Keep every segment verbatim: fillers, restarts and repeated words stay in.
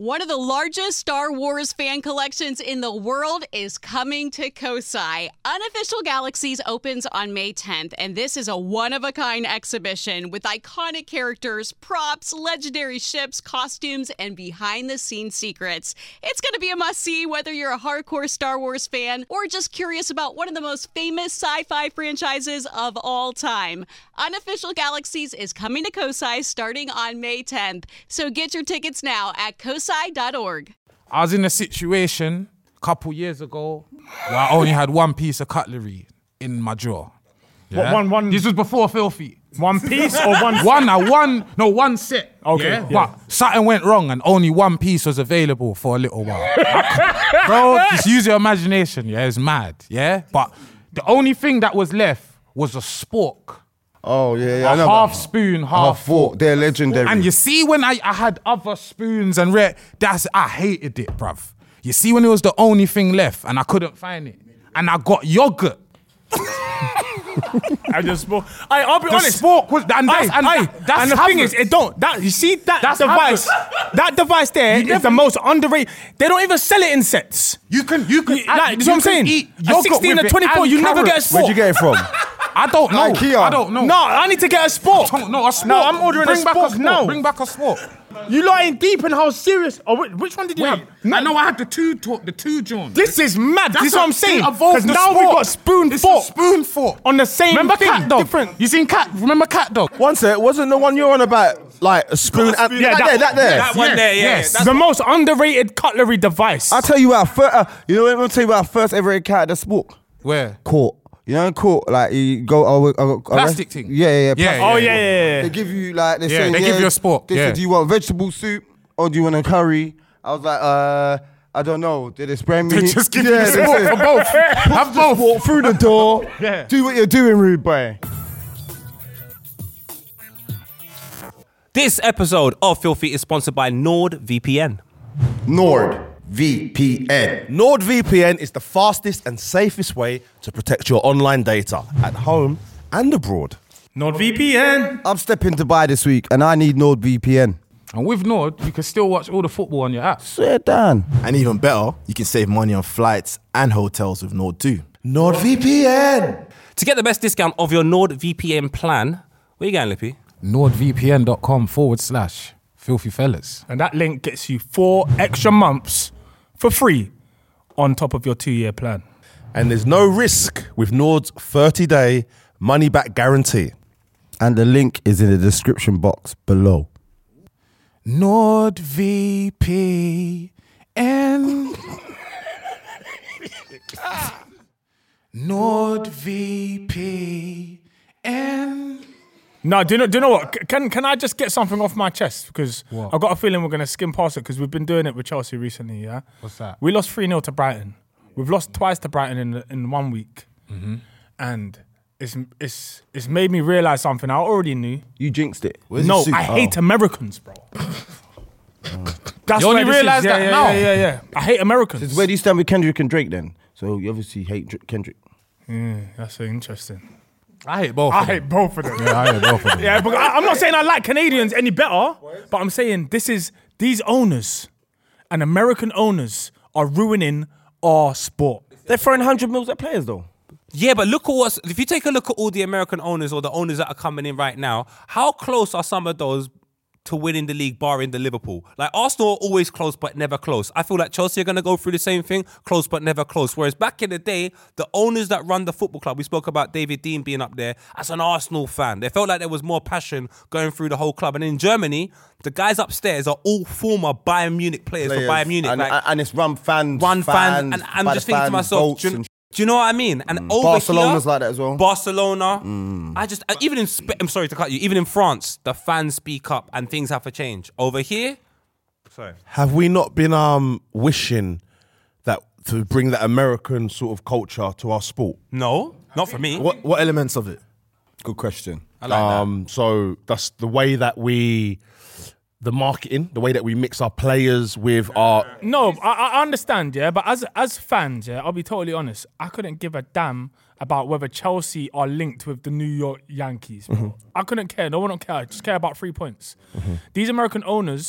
One of the largest Star Wars fan collections in the world is coming to Kosai. Unofficial Galaxies opens on May tenth, and this is a one-of-a-kind exhibition with iconic characters, props, legendary ships, costumes, and behind-the-scenes secrets. It's going to be a must-see whether you're a hardcore Star Wars fan or just curious about one of the most famous sci-fi franchises of all time. Unofficial Galaxies is coming to Kosai starting on May tenth, so get your tickets now at kosai dot org. I was in a situation a couple years ago where I only had one piece of cutlery in my drawer. Yeah? What, one, one, this was before Filthy. One piece or one? One, uh, one, no, one set. Okay. Yeah? Yeah. But something went wrong and only one piece was available for a little while. Bro, just use your imagination, yeah? It's mad, yeah? But the only thing that was left was a spork. Oh, yeah, yeah. A I know half about- spoon, half half fork. fork. They're legendary. And you see when I, I had other spoons and red, that's I hated it, bruv. You see when it was the only thing left and I couldn't find it. And I got yogurt. I just spoke. I, I'll be The honest. spork was and that's, Aye, and aye. that- that's and the thing is, Havertz. it don't. That you see that That's device. That device there You is never- the most underrated. They don't even sell it in sets. You can you can You- like, that's what I'm saying. Eat A yogurt sixteen with and it twenty-four, and you never get a carrots. spork. Where'd you get it from? I don't know. IKEA. I don't know. No, I need to get a spork. No, no, a spork. No, I'm ordering Bring a back spork spork. now. Bring back a spork. You lot ain't deep in how serious. Oh, which, which one did you Wait, have? I know I had the two talk, the two John. This is mad. That's this is what I'm saying. they evolved Because the now we sport. got spoon It's fork a spoon fork. on the same Remember thing. Cat Dog? Different. You seen Cat? Remember Cat Dog? One sec, wasn't the one you're on about like a spoon? And, Yeah, that, that- there, that there. That one Yes, there, yeah. yes. That's The most underrated cutlery device. I'll tell you what, fir- uh, you know what I'll tell you about first ever cat that spoke? Where? Court. You know in court, like you go oh, oh, oh, Plastic arrest- thing? Yeah, yeah, yeah. Yeah, plastic. oh yeah, yeah, yeah. They give you like they Yeah, say they yeah, give you a spork, They yeah. said, do you want vegetable soup or do you want a curry? I was like, uh, I don't know. Did they spray me? They just give you yeah, the they spork said, for both. Have both. walk through the door. Yeah. Do what you're doing, rude boy. This episode of Filthy is sponsored by NordVPN. NordVPN. NordVPN is the fastest and safest way to protect your online data at home and abroad. NordVPN. I'm stepping to buy this week and I need NordVPN. And with Nord, you can still watch all the football on your app. Swear down. And even better, you can save money on flights and hotels with Nord too. NordVPN. To get the best discount of your NordVPN plan, where you going, Lippy? NordVPN.com forward slash filthy fellas. And that link gets you four extra months for free on top of your two-year plan. And there's no risk with Nord's thirty-day money-back guarantee. And the link is in the description box below. NordVPN. NordVPN. No, do you know? Do you know what? C- Can can I just get something off my chest because What? I've got a feeling we're gonna skim past it because we've been doing it with Chelsea recently. Yeah. What's that? We lost three nil to Brighton. We've lost twice to Brighton in in one week, Mm-hmm. and it's it's it's made me realize something I already knew. You jinxed it. Where's no, the suit? I hate Americans, bro. That's You only where this is. realise yeah, that yeah, now? Yeah, yeah, yeah. I hate Americans. Where do you stand with Kendrick and Drake then? So you obviously hate Dr- Kendrick. Yeah, that's so interesting. I hate both I of them. hate both of them. Yeah, I hate both of them. Yeah, but I, I'm not saying I like Canadians any better, but I'm saying this is these owners and American owners are ruining our sport. They're throwing one hundred mils at players though. Yeah, but look at what's... If you take a look at all the American owners or the owners that are coming in right now, how close are some of those to winning the league, barring the Liverpool? Like, Arsenal are always close, but never close. I feel like Chelsea are going to go through the same thing, close, but never close. Whereas back in the day, the owners that run the football club, we spoke about David Dean being up there as an Arsenal fan. They felt like there was more passion going through the whole club. And in Germany, the guys upstairs are all former Bayern Munich players, for Bayern Munich. And, like, and it's run fans. run fans, and I'm by just the thinking to fans, myself, votes do you, and do you know what I mean? And over Barcelona's here, like that as well. Barcelona, I just uh, even in Sp- I'm sorry to cut you. Even in France, the fans speak up and things have to change. Over here, sorry, Have we not been um wishing that to bring that American sort of culture to our sport? no, not for me. What what elements of it? Good question. I like Um, so that's the way that we, the marketing, the way that we mix our players with our. No, I, I understand, yeah, but as as fans, yeah, I'll be totally honest. I couldn't give a damn about whether Chelsea are linked with the New York Yankees. Bro. I couldn't care. No one don't care. I just care about three points. These American owners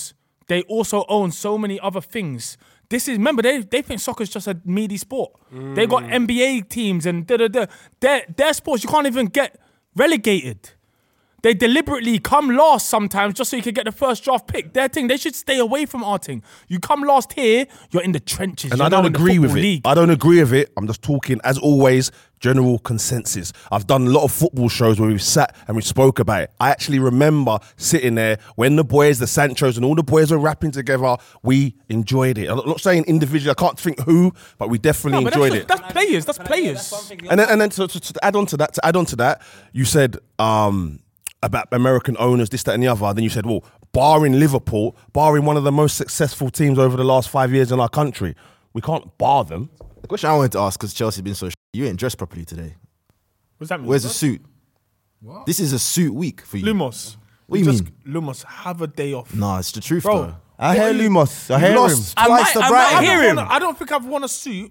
they also own so many other things. This is remember they they think soccer's just a meaty sport. Mm. They got N B A teams and da da da. Their their sports you can't even get relegated. They deliberately come last sometimes just so you can get the first draft pick. Their thing, they should stay away from our thing. You come last here, you're in the trenches. And you're I don't agree with it. League. I don't agree with it. I'm just talking, as always, general consensus. I've done a lot of football shows where we've sat and we spoke about it. I actually remember sitting there when the boys, the Sanchos and all the boys were rapping together. We enjoyed it. I'm not saying individually, I can't think who, but we definitely no, but enjoyed that's, it. That's players. That's players. And then, and then to, to, to add on to that, to add on to that, you said um, about American owners, this, that, and the other. Then you said, well, barring Liverpool, barring one of the most successful teams over the last five years in our country, we can't bar them. The question I wanted to ask, because Chelsea's been so sh- you ain't dressed properly today. What's that mean? Where's the suit? What? This is a suit week for you. Lumos. What do you just, mean? Lumos, have a day off. Nah, it's the truth, Bro, though. I hear Lumos. I You hear lost him. twice I to might- I Brighton. might hear him. I don't think I've worn a suit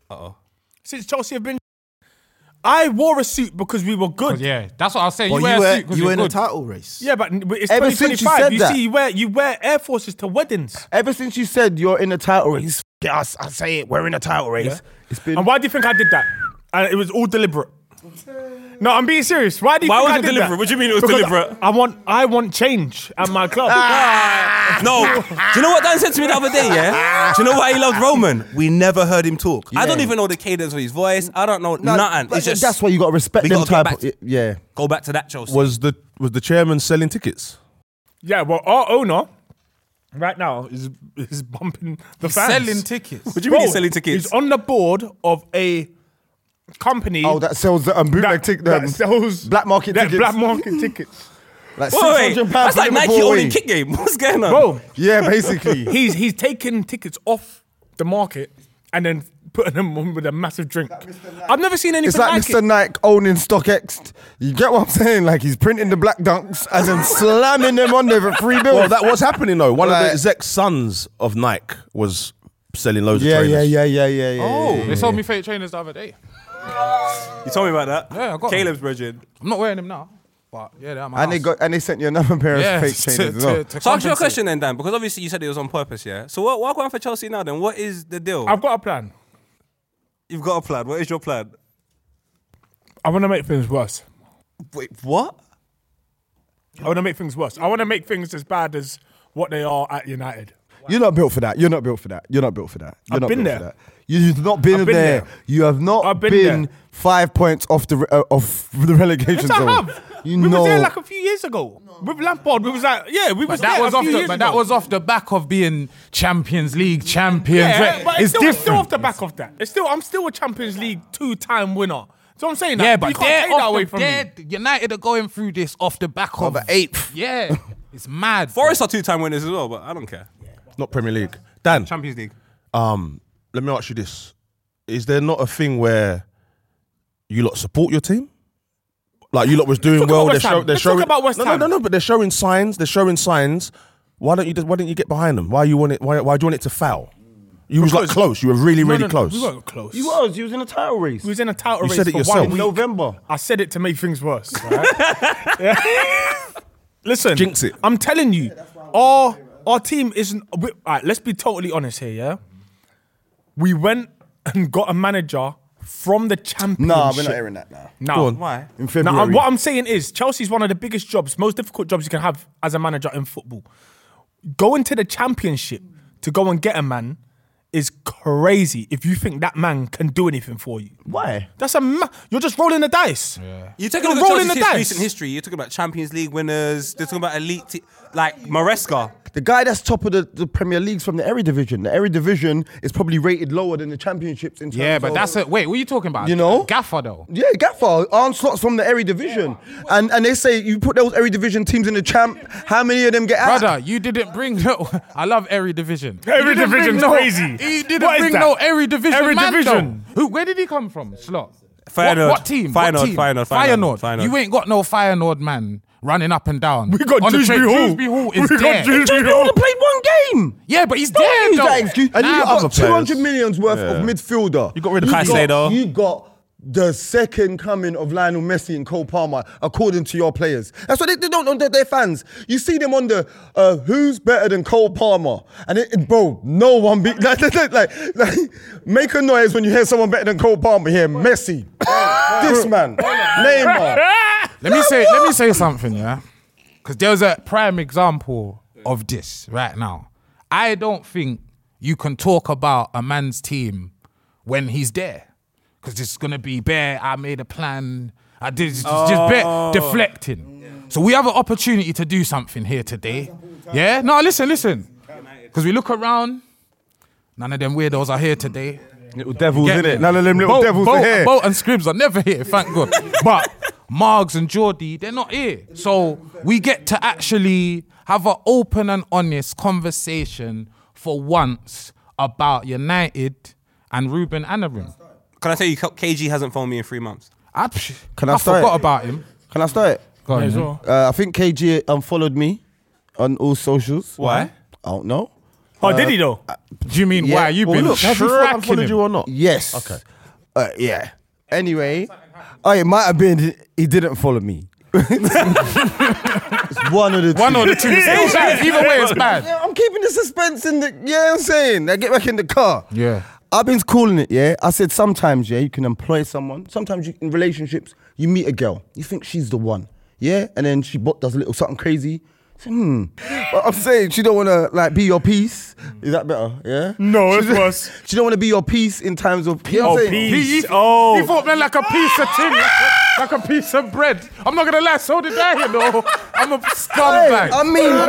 since Chelsea have been. I wore a suit because we were good. Yeah, that's what I was saying. Well, you wear you a were, suit 'cause you you're were in a good. title race. Yeah, but it's Ever twenty since you twenty-five. said You that. see, you wear you wear Air Forces to weddings. Ever since you said you're in a title race, yes, I say it, we're in a title race. Yeah. It's been. And why do you think I did that? And it was all deliberate. No, I'm being serious. Why do you Why think was I it did deliberate? that? What do you mean it was Because deliberate? I, I want I want change at my club. No. Do you know what Dan said to me the other day, yeah? Do you know why he loved Roman? We never heard him talk. I don't even know the cadence of his voice. I don't know No, nothing. but It's just, that's why you got to respect we them gotta get type. back Of, yeah. go back to that, Chelsea. Was the was the chairman selling tickets? Yeah, well, our owner right now is is bumping the He's fans. selling tickets. What do you Bro, mean he's selling tickets? He's on the board of a company Oh, that sells the um, bootleg that, tickets. that sells black market that tickets. black market tickets. Like Wait, six wait, hundred pounds that's for like Nike Liverpool owning away. kick game. What's going on? Bro, Yeah, basically. he's he's taking tickets off the market and then putting them on with a massive drink. I've never seen anything It's like like Mister it. Nike owning StockX. You get what I'm saying? Like he's printing the black dunks and then slamming them on there for free bills. Well, that was happening though. One of Like- the exec sons of Nike was selling loads yeah, of yeah, trainers. yeah, yeah, yeah, yeah. Oh, yeah, they sold me fake trainers the other day. You told me about that. Yeah, I got Caleb's brethren. I'm not wearing them now, but yeah, they're at my And they house. got and they sent you another pair of yeah, fake to- trainers as to- well. to So ask you a compensate. question then, Dan, because obviously you said it was on purpose, yeah? So what, what going for Chelsea now then? What is the deal? I've got a plan. You've got a plan. What is your plan? I want to make things worse. Wait, what? I want to make things worse. I want to make things as bad as what they are at United. You're not built for that. You're not built for that. You're not built for that. You're I've not been built there. for that. You've not been, I've been there. there. You have not I've been been, there. five points off the uh, off the relegation Yes, I zone. have. You we know. was there like a few years ago with Lampard. We was like, yeah, we was But that there was a off few the, years but ago. that was off the back of being Champions League champions. yeah, but it's, it's still, different. still off the back of that. It's still, I'm still a Champions League two-time winner. So I'm saying that. Yeah, you but can't they're take that off away the, from they're- me. United are going through this off the back of the eighth. Yeah, it's mad. Forest are two-time winners as well, but I don't care. Not Premier League. Dan, Champions League. um, let me ask you this: is there not a thing where you lot support your team? Like you lot was doing talk well. about They're, West Ham. show, they're Let's talk showing. about West no, Ham. no, no, no. But they're showing signs. They're showing signs. Why don't you? Why don't you get behind them? Why you want it? Why, why do you want it to foul? You was like Because- close. You were really, No, really no, no, close. We weren't close. He was. He was in a title race. We was in a title You race said it for yourself. one in week. November. I said it to make things worse. Right? Yeah. Listen, Jinx it. I'm telling you, our our team isn't. We, all right, let's be totally honest here. Yeah, we went and got a manager from the championship. Nah, we're not hearing that now. No. Go on. Why? In Now, February. what I'm saying is, Chelsea's one of the biggest jobs, most difficult jobs you can have as a manager in football. Going to the championship to go and get a man is crazy if you think that man can do anything for you. Why? That's a ma- you're just rolling the dice. You take a You're look at rolling Chelsea's the his- dice. recent history. You're talking about Champions League winners. They're talking about elite, te- like Maresca. The guy that's top of the, the Premier League's from the Eredivisie. The Eredivisie is probably rated lower than the championships in terms Yeah, but of- that's it. Wait, what are you talking about? You know? Gaffer though. Yeah, Gaffer, Arne Slot's from the Eredivisie. And and they say you put those Eredivisie teams in the champ, how many of them get out? Brother, you didn't bring no. I love every division. Every You didn't bring division's no, crazy. He didn't What is bring that? no every division. Every man, division. though. Who? Where did he come from? Slot. Feyenoord. What, what team? Feyenoord, what team? Feyenoord, Feyenoord, Feyenoord. You ain't got no Feyenoord man running up and down. We got On the Dewsbury train. Hall. Dewsbury Hall is We got there. Dewsbury He Hall. only played one game. Yeah, but he's Don't there use though. that excuse. And Nah, you but- got two hundred million's worth Yeah. of midfielder. You got rid of You Caicedo. got- You got the second coming of Lionel Messi and Cole Palmer, according to your players. That's what they, they don't know. They're, they're fans. You see them on the uh, who's better than Cole Palmer, and it, it, bro, no one be like, like, like, like make a noise when you hear someone better than Cole Palmer. Here, Messi, this man, Neymar. Let me say, let me say something, yeah, because there's a prime example of this right now. I don't think you can talk about a man's team when he's there. Because it's going to be bare, I made a plan, I did just, oh. just bare deflecting. Yeah. So we have an opportunity to do something here today. Yeah? No, listen, listen. Because we look around, none of them weirdos are here today. Little devils, innit? None of them little Boat, devils Boat, are here. Boat and Scribs are never here, thank God. But Margs and Geordie, they're not here. So we get to actually have an open and honest conversation for once about United and Ruben Amorim. Can I tell you, K G hasn't phoned me in three months? I, Can I I start forgot it? about him. Can I start it? Go on, as man. well. Uh, I think K G unfollowed me on all socials. Why? I don't know. Oh, did he though? Do you mean Yeah. why you Well, been look, have you tracking unfollowed him? you or not? Yes. Okay. Uh, yeah. Anyway, oh, it might have been he didn't follow me. It's one of the two. One or the two. It's still bad. Either way, it's bad. Yeah, I'm keeping the suspense in the. Yeah, I'm saying. I get back in the car. Yeah. I've been calling it. Yeah, I said sometimes. Yeah, you can employ someone. Sometimes you, in relationships, you meet a girl, you think she's the one. Yeah, and then she bo- does a little something crazy. So, hmm. But I'm saying she don't want to like be your piece. Is that better? Yeah. No, She it don't- was. She don't want to be your piece in times of. You know Oh, what I'm saying? peace. He, he, Oh. he thought, man, like a piece of tin, like a piece of bread. I'm not gonna lie, so did I, you know. I'm a Hey, scumbag. I mean,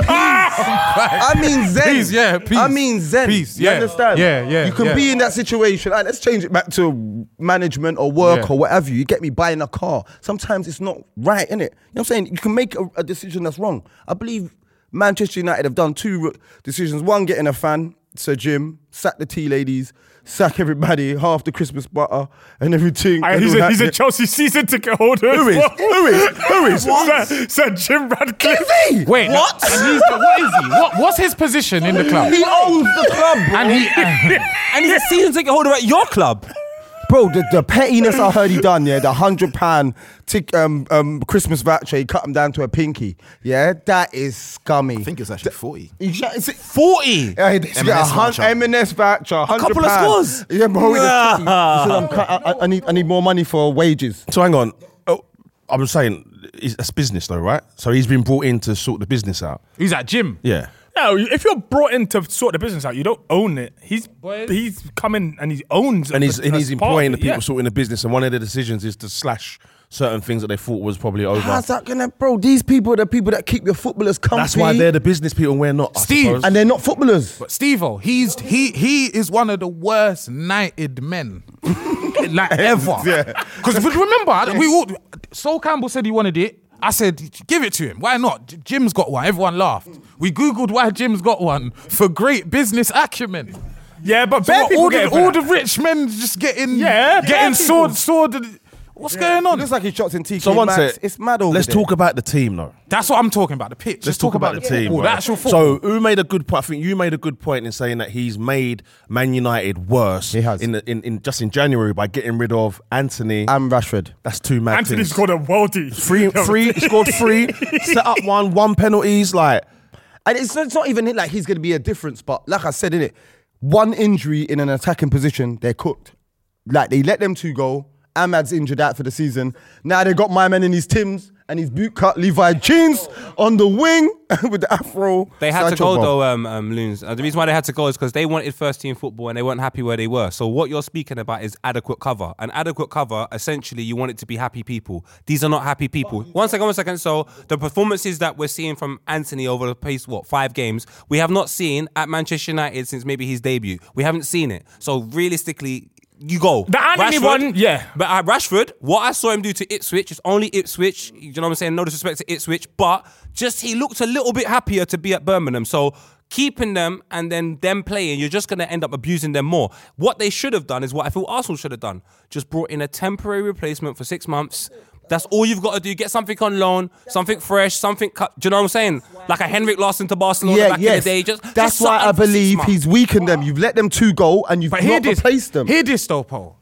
peace. I mean zen. Peace, yeah, peace. I mean zen. Peace, You yeah. understand? Yeah, yeah, You can yeah. be in that situation. Alright, let's change it back to management or work Yeah. or whatever. You get me buying a car. Sometimes it's not right, innit? You know what I'm saying? You can make a, a decision that's wrong. I believe Manchester United have done two r- decisions. One, getting a fan, Sir Jim, sack the tea ladies, sack everybody, half the Christmas butter and everything. Aye, and he's, all a, that. he's a Chelsea season ticket holder. Who as is? well. Who is? Who is? Sir, Sir Jim Radcliffe. Is he? Wait, what? And he's the, what is he? What, what's his position in the club? He owns the club, bro. And he, And he's a season ticket holder at your club. Bro, the, the pettiness I heard he done, yeah, the hundred pound tick um um Christmas voucher, he cut him down to a pinky. Yeah, that is scummy. I think it's actually forty. He sh- is it forty. Yeah, he did M and get a S hun- voucher. M and S voucher, a hundred couple of pound. scores. Yeah, bro. He Nah. said, I'm cut- I, I- I need I need more money for wages. So hang on. Oh, I'm saying it's, that's business though, right? So he's been brought in to sort the business out. he's at gym. Yeah. No, if you're brought in to sort the business out, you don't own it. He's Boys. he's coming and he owns it. And he's as- and as he's part of employing it, the people yeah. sorting the business, and one of the decisions is to slash certain things that they thought was probably over. How's that gonna, bro? These people are the people that keep your footballers comfy. That's why they're the business people and we're not. I Steve. suppose. and they're not footballers. But Steve-O, he's he he is one of the worst knighted men like ever. Yeah. Because remember, we all Sol Campbell said he wanted it. I said, give it to him. Why not? J- Jim's got one. Everyone laughed. We Googled why Jim's got one for great business acumen. Yeah, but So bare what, people all get the it for all that. the rich men just getting Yeah, bare getting people. sword sword. What's going on? It looks like he shots in T K So one Maxx. sec. It's mad over Let's there. talk about the team though. That's what I'm talking about. The pitch. Let's Just talk, about, the team. football, right? the actual football. So who made a good point? I think you made a good point in saying that he's made Man United worse. He has. in, the, in in just in January by getting rid of Anthony. And Rashford. That's two mad Anthony things. scored a worldie. Three, three, he scored three, set up one, one penalties. Like, And it's, it's not even like he's going to be a difference, but like I said, innit, one injury in an attacking position, they're cooked. Like, they let them two go. Ahmad's injured out for the season. Now they got my man in his Tims and his boot cut Levi jeans on the wing with the afro. They had to Sancho go Bob. though, um, um, Loons. Uh, the reason why they had to go is because they wanted first team football and they weren't happy where they were. So what you're speaking about is adequate cover. And adequate cover, essentially, you want it to be happy people. These are not happy people. One second, one second. So the performances that we're seeing from Anthony over the past, what, five games, we have not seen at Manchester United since maybe his debut. We haven't seen it. So realistically, you go. The Anthony one, yeah. But uh, Rashford, what I saw him do to Ipswich is only Ipswich. You know what I'm saying? No disrespect to Ipswich, but just he looked a little bit happier to be at Birmingham. So keeping them and then them playing, you're just going to end up abusing them more. What they should have done is what I feel Arsenal should have done. Just brought in a temporary replacement for six months. That's all you've got to do. Get something on loan, something fresh, something cut. Do you know what I'm saying? Like a Henrik Larsson to Barcelona Yeah, back yes. in the day. Just, That's just why I something for six believe months. he's weakened them. You've let them two go and you've But hear not this, replaced them. hear this though, Paul.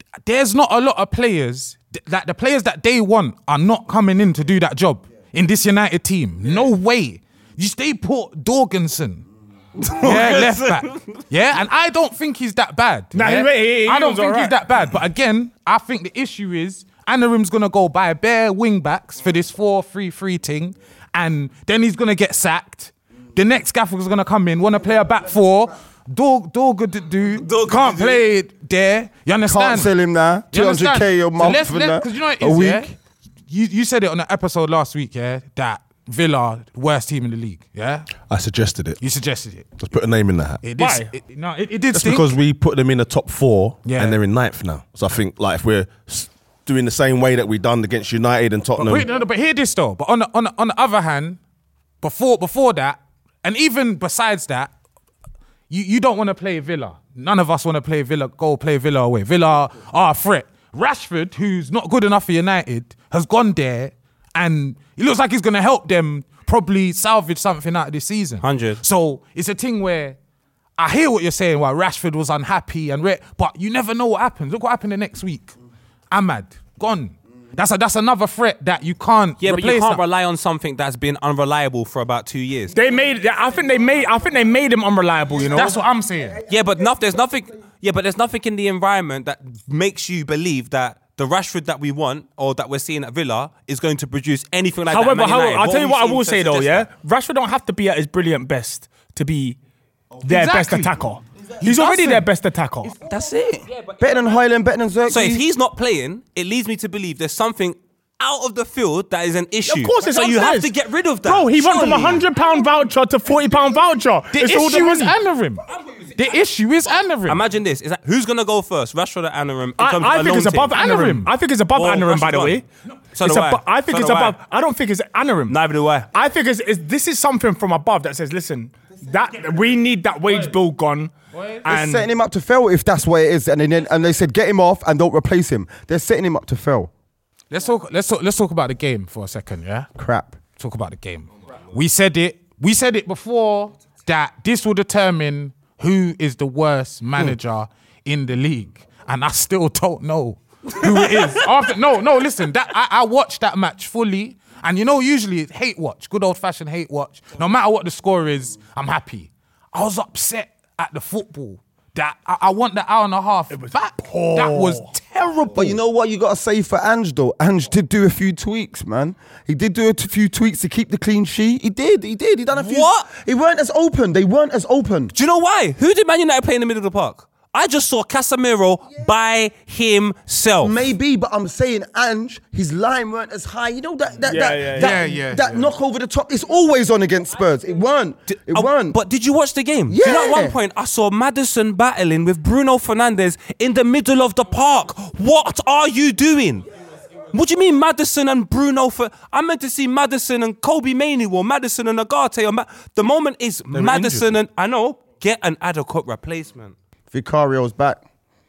there's not a lot of players that the players that they want are not coming in to do that job in this United team. No way. You stay put Dorganson. Yeah, left back. Yeah, and I don't think he's that bad. Nah, yeah? he- he- he I don't was think alright. he's that bad. But again, I think the issue is Anarim's gonna go buy bare wing backs for this four three three thing, and then he's gonna get sacked. The next gaffer's gonna come in, wanna play a back four. Dog, dog, do can't play it there. You understand? Can't sell him now. You two hundred K a understand? month let's- for let's- that. 'cause you know what it a is, week. yeah? You you said it on the episode last week, yeah, that Villa, worst team in the league, yeah? I suggested it. You suggested it. Let's put a name in the hat. It did, Why? It, no, it, it did That's stink. because we put them in the top four Yeah. and they're in ninth now. So I think like if we're s- doing the same way that we done against United and Tottenham. Wait, no, no, but hear this though. But on the, on the, on the other hand, before before that, and even besides that, you, you don't want to play Villa. None of us want to play Villa. Go play Villa away. Villa are a threat. Rashford, who's not good enough for United, has gone there, and it looks like he's going to help them probably salvage something out of this season. one hundred. So it's a thing where I hear what you're saying. Why Rashford was unhappy and re- but you never know what happens. Look what happened the next week. Ahmad gone. That's a, that's another threat that you can't. Yeah, but you replace can't that. rely on something that's been unreliable for about two years. They made. I think they made. I think they made him unreliable. You know. That's what I'm saying. Yeah, but no, there's nothing. Yeah, but there's nothing in the environment that makes you believe that the Rashford that we want or that we're seeing at Villa is going to produce anything like However, that. at Man however, United. I'll tell you have what I we will seen say to though. Yeah, suggest Rashford don't have to be at his brilliant best to be their best Exactly. attacker. He's already doesn't. their best attacker. that? That's it. Better than Highland, better than Xerxes. So if he's not playing, it leads me to believe there's something out of the field that is an issue. Of course, it's so you have upstairs. to get rid of that. Bro, he went from a surely. hundred pound voucher to forty pound voucher. The It's all the issue is money. Anarim. The issue is Anarim. Imagine this: is that who's gonna go first, Rashford or Anarim? In I, terms I of a think loan it's above team? Anarim. Anarim. I think it's above Or Anarim, by the Rashford way. won. So It's do I. abo- I think So it's do I. above. I don't think it's Anarim. Neither do I. I think it's, it's this is something from above that says, listen, that we need that wage bill gone. They're And setting him up to fail if that's what it is, and then and they said get him off and don't replace him. They're setting him up to fail. Let's talk. Let's talk. Let's talk about the game for a second. Yeah. Crap. Talk about the game. We said it. We said it before that this will determine who is the worst manager in the league, and I still don't know who it is. After no, no. Listen, that I, I watched that match fully, and you know, usually it's hate watch, good old fashioned hate watch. No matter what the score is, I'm happy. I was upset at the football. That I, I want the hour and a half back. That was terrible. But you know what you got to say for Ange though? Ange did do a few tweaks, man. He did do a t- few tweaks to keep the clean sheet. He did, he did. He done a few. What? He weren't as open. They weren't as open. Do you know why? Who did Man United play in the middle of the park? I just saw Casemiro by himself. Maybe, but I'm saying Ange, his line weren't as high. You know that that Yeah, that, yeah, that, yeah. Yeah, yeah, that yeah. knock over the top is always on against Spurs. It weren't. It Uh, weren't. But did you watch the game? Do you know at Yeah. one point I saw Maddison battling with Bruno Fernandes in the middle of the park. What are you doing? What do you mean Maddison and Bruno? For I meant to see Maddison and Kobe Mainoo or Maddison and Agate. Or Ma- the moment is Maddison and I know get an adequate replacement. Vicario's back.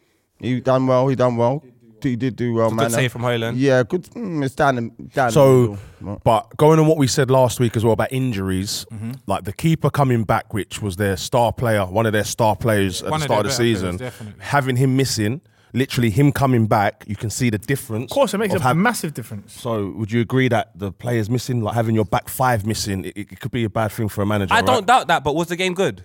He done well. He done well. He did do well, Good man. save from Højlund. Yeah, good. Mm, it's down. in- down in the So, middle. but going on what we said last week as well about injuries, Mm-hmm. like the keeper coming back, which was their star player, one of their star players at One the of start of their the better season, players, definitely. having him missing, literally him coming back, you can see the difference. of course, it makes of a how- massive difference. So, would you agree that the players missing, like having your back five missing, it, it could be a bad thing for a manager? I right? don't doubt that, but was the game good?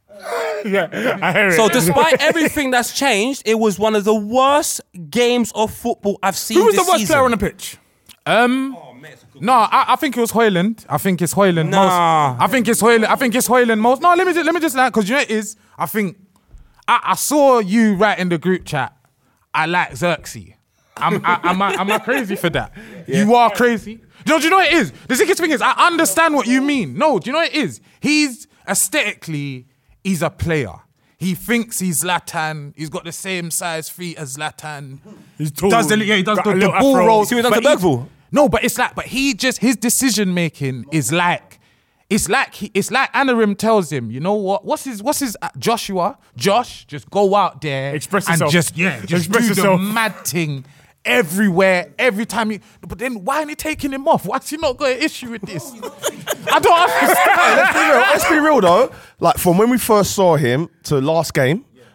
Yeah, I hear it. So despite everything that's changed, it was one of the worst games of football I've seen who was the this worst season. player on the pitch? Um, no, I, I think it was Højlund. I think it's Højlund Nah. most. I think it's Højlund. I think it's Højlund most. No, let me just, let me just like because you know it is. I think I, I saw you right in the group chat. I like Xerxes. I'm, I, am I, am I crazy for that? You are crazy. Do you, know, do you know what it is? The sickest thing is I understand what you mean. No, do you know what it is? He's aesthetically, he's a player. He thinks he's Zlatan. He's got the same size feet as Zlatan. He's tall. Does the, yeah, he does Got the, a the little ball afro. rolls. See what he done but to he- Bergvall? No, but it's like, but he just, his decision making is like, it's like, he, it's like Anarim tells him, you know what, what's his, what's his, uh, Joshua, Josh, just go out there Express and yourself. just, yeah, just Express do yourself. the mad thing everywhere, every time you, but then why ain't he taking him off? Why's he not got an issue with this? I don't understand. Let's be real. Let's be real though. Like from when we first saw him to last game,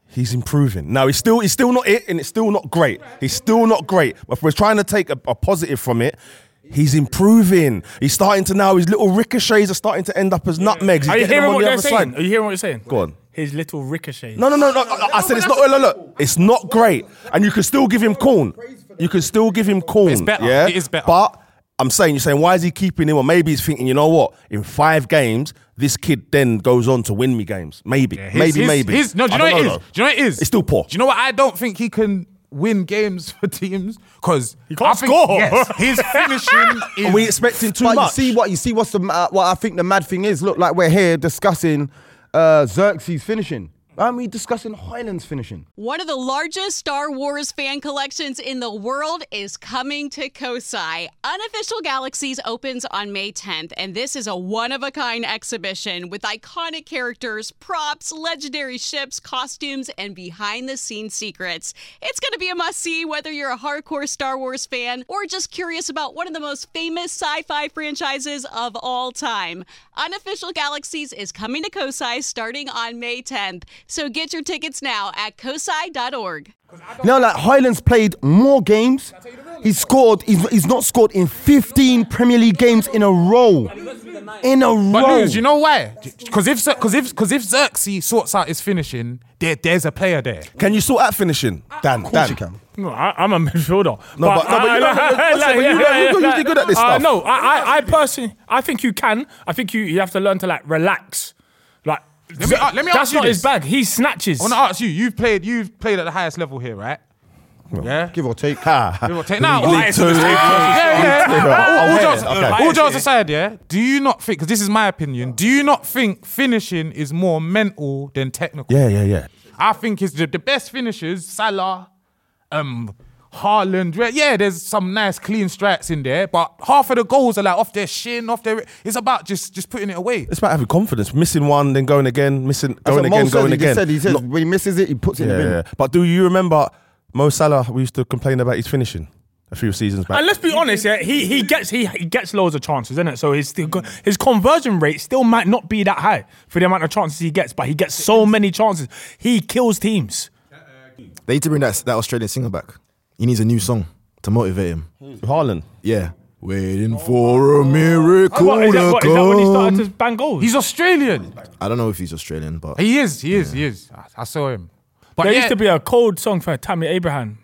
He's improving. Now, he's still he's still not it, and it's still not great. He's still not great. But if we're trying to take a, a positive from it, he's improving. He's starting to now, his little ricochets are starting to end up as nutmegs. He's Are you getting them hearing on what the they're other saying? side. Are you hearing what you're saying? Go on. His little ricochet. No, no, no, no. I, I said it's not. Look, look, it's not great, and you can still give him corn. You can still give him corn. It's better. Yeah, It is better. But I'm saying, you're saying, why is he keeping him? Or maybe he's thinking, you know what? In five games, this kid then goes on to win me games. Maybe, His- maybe, his- maybe. his- no, do you I know what don't it is? though. Do you know what it is? It's still poor. Do you know what? I don't think he can win games for teams because He can't I think, score. Yes, his finishing is. Are we expecting too But much? you see what you see. What's the uh, what I think the mad thing is? Look, like we're here discussing uh, Xerxes finishing. Aren't we discussing Highlands finishing? One of the largest Star Wars fan collections in the world is coming to Kosai. Unofficial Galaxies opens on May tenth, and this is a one-of-a-kind exhibition with iconic characters, props, legendary ships, costumes, and behind-the-scenes secrets. It's going to be a must-see whether you're a hardcore Star Wars fan or just curious about one of the most famous sci-fi franchises of all time. Unofficial Galaxies is coming to Kosai starting on May tenth. So get your tickets now at kosai dot org. You know, like Highlands played more games. He scored. He's, he's not scored in fifteen Premier League games in a row. In a But row. Luz, you know why? Because if because if because if Xerxes sorts out his finishing, there, there's a player there. Can you sort out finishing? Dan, Of course Dan. you can. No, I, I'm a midfielder. No, but- no, but you know- listen, but you know- you're usually good at this uh, stuff. No, I, I, I personally, I think you can. I think you, you have to learn to like relax. Like, Let me, uh, let me that's ask you not this. his bag. He snatches. I want to ask you. You've played. You've played at the highest level here, right? Yeah. Give or take. Give or take. Now, League all- two. yeah, yeah. League two. All- all Okay, jokes- okay. All jokes aside, yeah. Do you not think? Because this is my opinion. Do you not think finishing is more mental than technical? Yeah, yeah, yeah. I think it's the, the best finishers. Salah, um, Haaland. yeah, Yeah, there's some nice clean strikes in there, but half of the goals are like off their shin, off their. It's about just just putting it away. It's about having confidence. Missing one, then going again. Missing, That's going what Mo again, said. going He again. said, he said Not- when he misses it, he puts it in yeah, the bin. yeah. But do you remember Mo Salah? We used to complain about his finishing a few seasons back. And let's be honest, yeah, he he gets he, he gets loads of chances, isn't it? So his his conversion rate still might not be that high for the amount of chances he gets, but he gets so many chances. He kills teams. They need to bring that, that Australian singer back. He needs a new song to motivate him. Haaland. Yeah. Waiting for a miracle What, is, that, to what, is that when he started come. to bang goals? He's Australian. I don't know if he's Australian, but He is. He is. He is. I, I saw him. But there yeah, used to be a cold song for Tammy Abraham.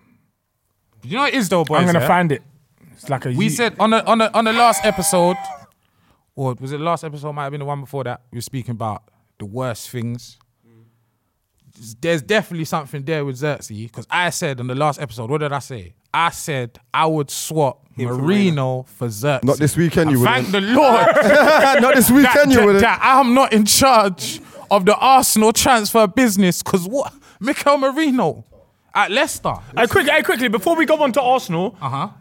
you know what it is though, boys. I'm gonna yeah? find it. It's like a We you- said on the on the on the last episode, or was it the last episode? Might have been the one before that. We were speaking about the worst things. There's definitely something there with Xerxes because I said on the last episode, what did I say? I said I would swap Marino for Xerxes. Not this weekend, you Thank wouldn't. the Lord. Not this weekend, you that, wouldn't. that I'm not in charge of the Arsenal transfer business because what? Mikel Marino at Leicester. Hey, quick, hey, quickly, before we go on to Arsenal, Uh huh.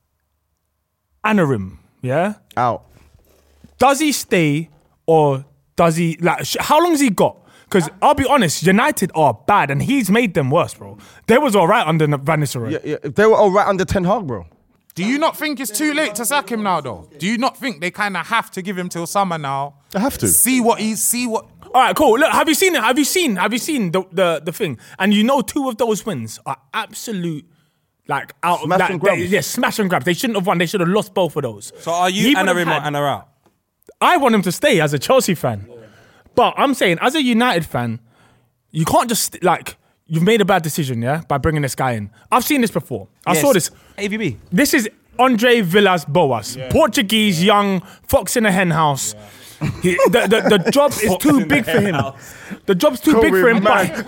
Anarim, yeah? Out. Does he stay or does he, like, sh- how long has he got? Because I'll be honest, United are bad and he's made them worse, bro. They was all right under Van Nistelrooy. Yeah, yeah. They were all right under Ten Hag, bro. Do you not think it's too late to sack him now, though? Do you not think they kind of have to give him till summer now? They have to. See what he's, see what. All right, cool. Look, have you seen it? Have you seen? Have you seen the the, the thing? And you know, two of those wins are absolute, like out Smash of and that. They, grabs. yeah, smash and grabs. They shouldn't have won. They should have lost both of those. So are He you would have Anarim or had- Anna out? I want him to stay as a Chelsea fan, but I'm saying as a United fan, you can't just like you've made a bad decision, yeah, by bringing this guy in. I've seen this before. I saw this. A V B. This is Andre Villas Boas, Portuguese young fox in a hen house. He, the, the, the job is too big for him. The job's too big for him. But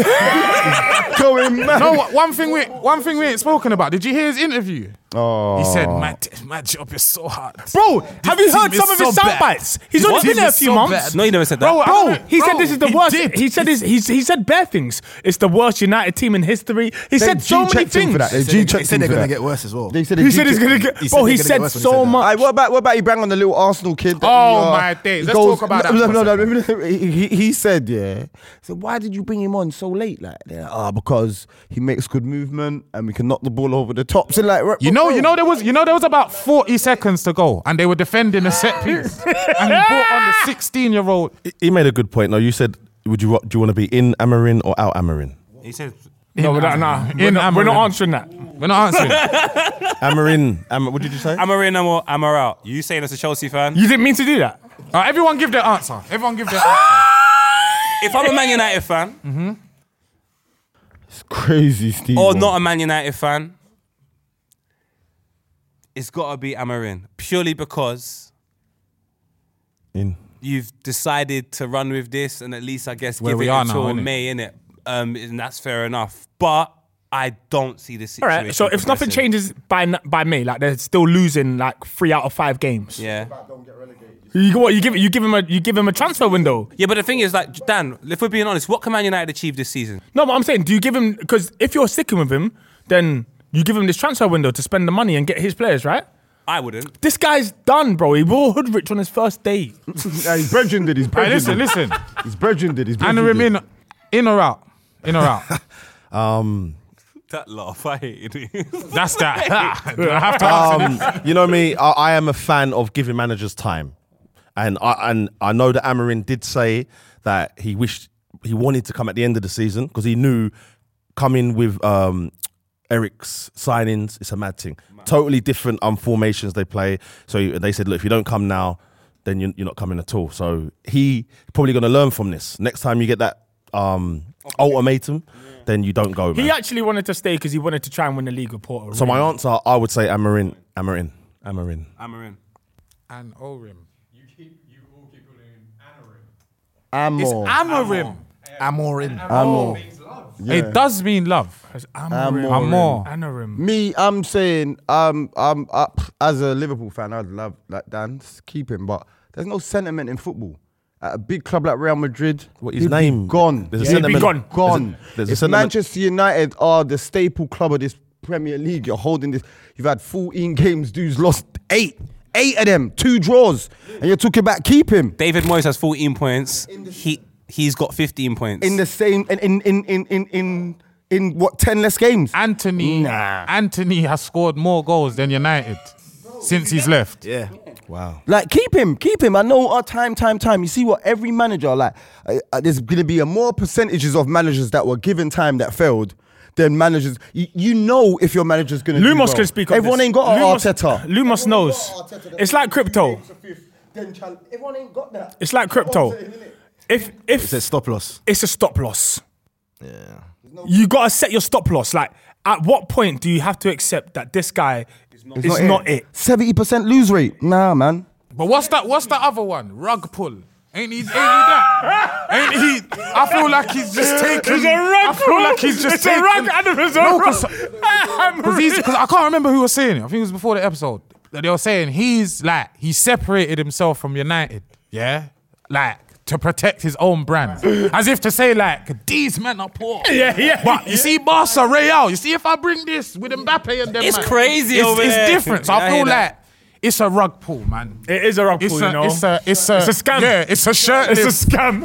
Going mad. No, one thing we one thing we ain't spoken about. Did you hear his interview? Oh. He said, "My my job is so hard." bro, have you This heard team some is of his so sound bad. bites? He's This only team been there a is few so months. bad. No, you never said that. Bro, I Bro, don't- he said bro, this is the he worst. did. He said this. He's, he said bare things. It's the worst United team in history. He They said so many G-checked him things. for that. They they said, they, G-checked they said him they're for gonna that. get worse as well. They said He said he's gonna G-checked get. He said Bro, they're he gonna said get worse when he so said that. much. Aye, what about what about he bang on the little Arsenal kid? that Oh, he, uh, my days. he Let's talk about that No, for no, a no, no. He, he, he said, yeah. So why did you bring him on so late? Like, they're like, oh, because he makes good movement and we can knock the ball over the top. So like, You know, you know there was, you know there was about forty seconds to go, and they were defending a set piece, and he brought on the sixteen-year-old. He made a good point. No, you said would you do you want to be in Amarin or out Amarin? He said, No, we're not, nah, we're, In not, we're not Amarin. answering that. We're not answering. Amarin. Am, what did you say? "I'm a in, I'm a, I'm a out." You saying as a Chelsea fan? You didn't mean to do that. Uh, everyone give their answer. Everyone give their answer. If I'm a Man United fan It's crazy, Steve. or not a Man United fan, it's got to be Amarin purely because In. you've decided to run with this, and at least I guess Where give we it are until now, innit? May, innit? Um, and that's fair enough. But I don't see this All situation. right. So if nothing progressing. changes by n- by May, like they're still losing like three out of five games. yeah. You what? You give you give him a you give him a transfer window. Yeah, but the thing is, like, Dan, if we're being honest, what can Man United achieve this season? No, but I'm saying, do you give him because if you're sticking with him, then you give him this transfer window to spend the money and get his players, right? I wouldn't. This guy's done, bro. He wore Hoodrich on his first day. Yeah, his brethren did. His Hey, brethren listen, did. listen. His brethren did. His brethren Anarim did. in, in or out? In or out? Um, That laugh, I hated it. That's that. Do I have to answer um, you know me. I, I am a fan of giving managers time, and I and I know that Amarin did say that he wished he wanted to come at the end of the season because he knew coming with um, Eric's signings, it's a mad thing. Totally different um, formations they play. So they said, look, if you don't come now, then you're, you're not coming at all. So he probably going to learn from this. Next time you get that um, ultimatum, then you don't go, man. He actually wanted to stay because he wanted to try and win the league with Porto. So my answer, I would say Amarin, Amarin, Amarin. Amarin. And Orim. Amor. It's Amarim. Amorin. Amor. It does mean love. Amorim. Amor. Anarim. Me, I'm saying, um, um, uh, as a Liverpool fan, I'd love like Dan to keep him, but there's no sentiment in football. At a big club like Real Madrid, What, his he'd be name? gone. There's a Yeah, he'd be sentiment- gone. there's a- Gone. there's a If sentiment- Manchester United are the staple club of this Premier League, you're holding this. You've had fourteen games, dudes lost eight, eight of them, two draws, and you're talking about keep him David Moyes has fourteen points. He he's got fifteen points. in the same in in in in in, in, in what ten less games. Anthony. Nah. Anthony has scored more goals than United since he's left. Yeah. Wow. Like keep him, keep him. I know our time, time, time. You see what every manager like. Uh, uh, there's going to be a more percentages of managers that were given time that failed than managers. You, you know if your manager's going to. do Lumos well. can speak on Everyone this. ain't got Lumos, an Arteta. Lumos knows. It's like crypto. Everyone ain't got that. It's like crypto. If if It's a stop loss. it's a stop loss, Yeah. you gotta set your stop loss. Like, at what point do you have to accept that this guy is not, it? Seventy percent lose rate. Nah, man. But what's that? What's the other one? Rug pull. Ain't he? Ain't he that? Ain't he? I feel like he's just taking. It's a rug I feel pull. like he's just It's a taking. rug and it's a No, rug. Because he's. Because I can't remember who was saying it. I think it was before the episode. That they were saying he's like he separated himself from United. Yeah, like to protect his own brand, as if to say like these men are poor. Yeah, yeah. But you see, Barca, Real. You see, if I bring this with Mbappe and them, It's man, crazy It's, over it's there. different. So Yeah, I I feel hear like that. it's a rug pull, man. It is a rug It's pull, a, you know. it's a, it's a, It's a scam. Yeah, it's a shirt. It's a scam.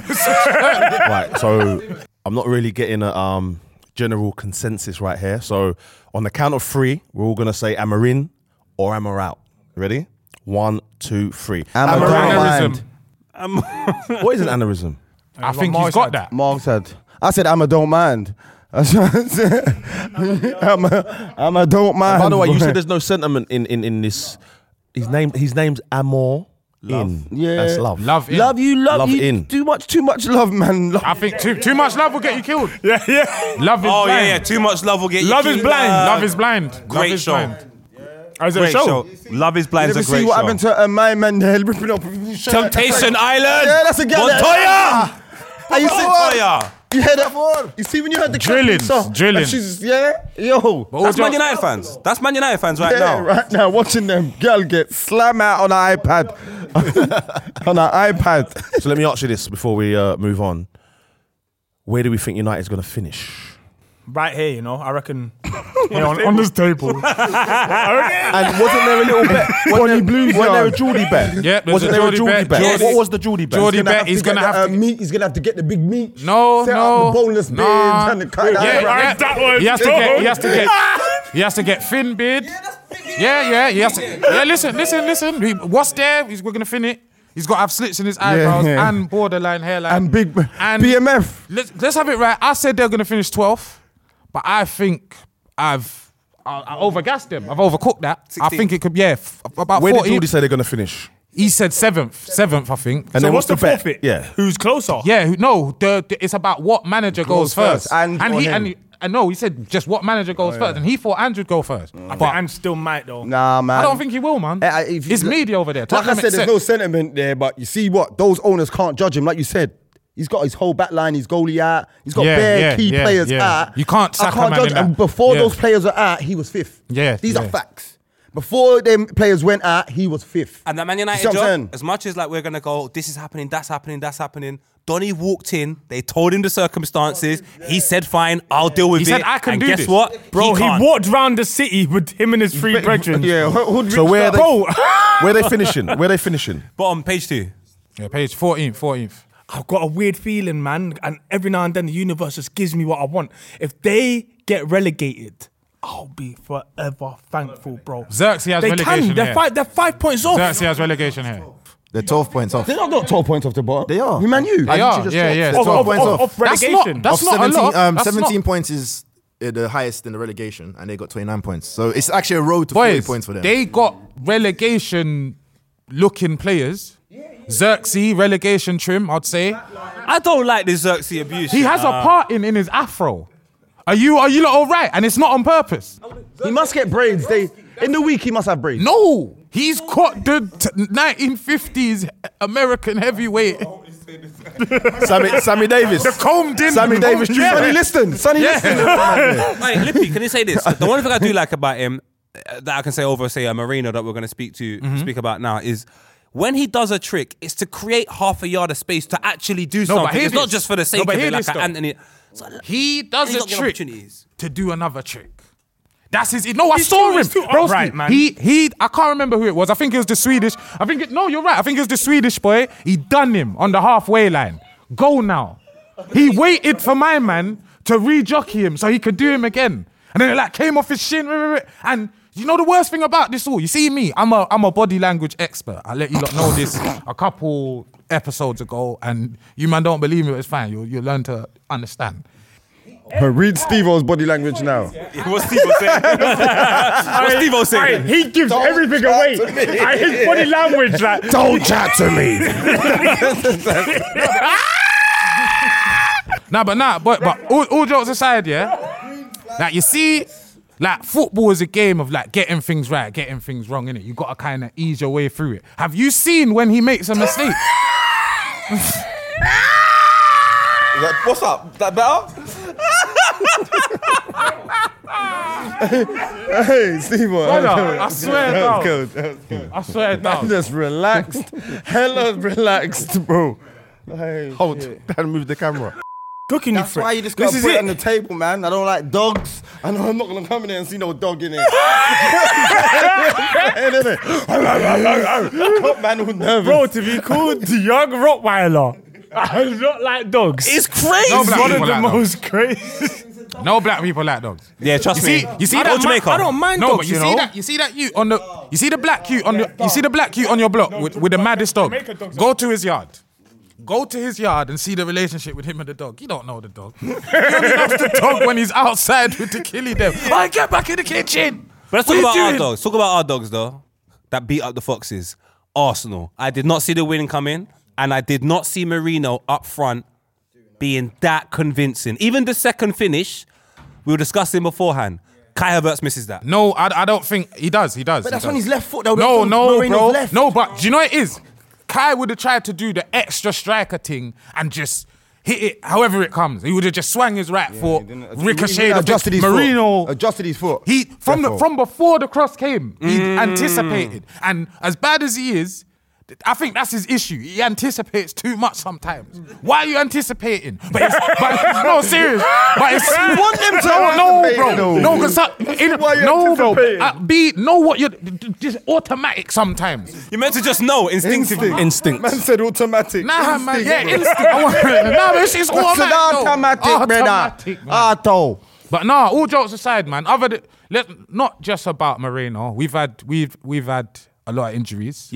Right, so I'm not really getting a um, general consensus right here. So on the count of three, we're all gonna say Amarin or Amor out. Ready? One, two, three. Amor Aneurysm. mind. What is an aneurysm? I think Mark he's got said. that. Mark said. I said I'm a don't mind. That's what I said. I'm a, I'm a don't mind. By the way, you boy. said there's no sentiment in, in, in this. His name his name's Amor in. Yeah. That's love. Love in. love you, love, Love you. in. Too much, too much love, man. Love. I think too too much love will get you killed. Yeah, yeah. Love is Oh blind. yeah, yeah. Too much love will get you. Love is killed. blind. Uh, Love is blind. Love Great is show. blind. Is it a Great show? show. Love is blind Let me is a great see what show. happened to uh, my man there ripping up. Temptation Island. Yeah, that's a girl. Montoya. Are you see Montoya. You heard that? You see when you heard the Drilling, song? drilling. And she's yeah, yo. That's Man United fans. That's Man United fans right Yeah, now. right now watching them girl get slam out on an iPad, on an iPad. So let me ask you this before we uh, move on. Where do we think United's gonna finish? Right here, you know. I reckon yeah, on, on this table. And wasn't there a little bet? Wasn't there, Blues wasn't there a yard. Geordie bet? Yep, there's wasn't a there a Geordie Geordie bet. bet? Yes. What was the Geordie bet? Geordie He's gonna bet. He's to gonna get have the, uh, to. meat. He's gonna have to get the big meat. No, Set no. up the boneless nah. beans and the kind Yeah, of yeah. That one. He has to get. He has to get. He has to get fin bid. Yeah, yeah. He has to. Yeah, listen, listen, listen. We- What's there? He's, we're gonna fin it. He's got to have slits in his eyebrows yeah. and borderline hairline. And big And B M F. Let's, let's have it right. I said they're going to finish twelfth, but I think I've I, I overgassed them. I've overcooked that. I sixteen. think it could, yeah, f- about Where did fourteen. Jordy say they're going to finish? He said seventh, seventh, I think. And So then what's the bet? forfeit? Yeah. Who's closer? Yeah, who- no, the, the, it's about what manager goes, Goes first, first. and and or he him. and, he, and no, he said just what manager goes first, and he thought Andrew'd go first. But But and still might though. Nah, man. I don't think he will, man. Eh, I- if you- It's media over there. Like I Tottenham said, there's accept- no sentiment there, but you see what? Those owners can't judge him. Like you said, he's got his whole back line, his goalie out. He's got Yeah, bare yeah, key yeah, players yeah. out. You can't I sack a can't man judge. in that. And before Yeah. those players are out, he was fifth. Yeah, These yeah. are facts. Before them players went out, he was fifth. And that Man You United see what I'm job, saying? as much as like we're gonna go, this is happening, that's happening, that's happening. Donny walked in, they told him the circumstances. He said, "Fine, I'll deal with He it." said, "I can and do guess this." what, Bro, he, can't. walked round the city with him and his three brethren. Yeah, who- So where are they, Bro, where are they finishing? Where are they finishing? Bottom page two. Yeah, page fourteenth, fourteenth. I've got a weird feeling, man. And every now and then the universe just gives me what I want. If they get relegated, I'll be forever thankful, bro. Xerxes has They relegation can. They're here. five, they're five points off. Xerxes has relegation here. They're twelve points off. They're not got twelve points off the bottom. They are. Who, Man U? They are. just Yeah, dropped. yeah. Off, it's twelve off, points off, off. off That's relegation. not. That's Of not a seventeen, lot. um, That's seventeen not- points is uh, the highest in the relegation, and they got twenty-nine points. So it's actually a road to Boys, forty points for them. they got relegation looking players. Xerxes, relegation trim, I'd say. I don't like this Xerxes abuse. He has a part in in his afro. Are you are you lot all right? And it's not on purpose. He must get braids. They in the week he must have braids. No, he's caught the t- nineteen fifties American heavyweight. Sammy, Sammy Davis. The combed in. Sammy Davis Junior Sonny Liston. Sonny Liston. Hey, Lippy, can you say this? The one thing I do like about him, uh, that I can say over, say, a Marino that we're going to speak to, Mm-hmm. speak about now, is when he does a trick, it's to create half a yard of space to actually do No, but something. hear It's not this. just for the No, sake but of hear it, like this an though. Anthony. So, He does he's a not getting trick opportunities. to do another trick. That's his. No, I He's saw too- him. he's too Broski. upright, man. He he. I can't remember who it was. I think it was the Swedish. I think it. No, you're right. I think it was the Swedish boy. He done him on the halfway line. Go now. He waited for my man to re-jockey him so he could do him again, and then it like came off his shin. And you know the worst thing about this all? You see me. I'm a I'm a body language expert. I let you lot know this a couple episodes ago, and you man don't believe me. But it's fine. You you learn to understand. But read Steve-O's body language now. What's Steve saying? What's Steve saying? He gives everything away. And his body language, like, Don't chat to me. Nah, but nah, but but all, all jokes aside, yeah. Like you see, like football is a game of like getting things right, getting things wrong, innit? You gotta kind of ease your way through it. Have you seen when he makes a mistake? What's up? That better? Hey, Steve-O. Brother, I swear That was down. good. That was good. I swear I'm down. just relaxed. Hella relaxed, bro. Hey, Hold. Dan, move the camera. cooking you That's for why it. you just This gotta is put it it. on the table, man. I don't like dogs. I know I'm not gonna come in there and see no dog in there. Man, all nervous. Bro, to be called the young Rottweiler. I do not like dogs. It's crazy. No black one of people the like dogs. most crazy. No black people like dogs. Yeah, trust You me. see, you see I that don't, Jamaica. mind, I don't mind No, dogs, but you, you see know. that you see that you on the you see the black you on the you see the black you on your block with, with the maddest dog. Jamaica dogs Go to his yard. Go to his yard and see the relationship with him and the dog. You don't know the dog. He only loves the dog when he's outside with the killie them. I get back in the kitchen. But let's What talk you about our doing? dogs. Talk about our dogs, though, that beat up the Foxes. Arsenal. I did not see the win coming, and I did not see Marino up front being that convincing. Even the second finish, we were discussing beforehand. Kai Havertz misses that. No, I, I don't think he does. He does. But he that's does. on his left foot, though. No, That's on no, Moreno's bro. left. No, but do you know what it is? Kai would have tried to do the extra striker thing and just hit it however it comes. He would have just swung his right foot, ricocheted, adjusted his Marino. foot. Adjusted his foot. He from the, Defo. from before the cross came, he anticipated. And as bad as he is, I think that's his issue. He anticipates too much sometimes. Why are you anticipating? But, it's, but no, serious. But it's You want them to no, no, anticipate, bro. though. No, because why you're no, bro. anticipating. Uh, be know what you're just automatic sometimes. You're meant to just know instinctively. Instinct. Man said automatic. Nah, man. Instinct, Yeah, bro. instinct. I want- Nah, but it's, it's That's an automatic. though. automatic, brother. Automatic, man. Auto. But nah, all jokes aside, man. Other than, let not just about Moreno. We've had we've we've had a lot of injuries. Yeah.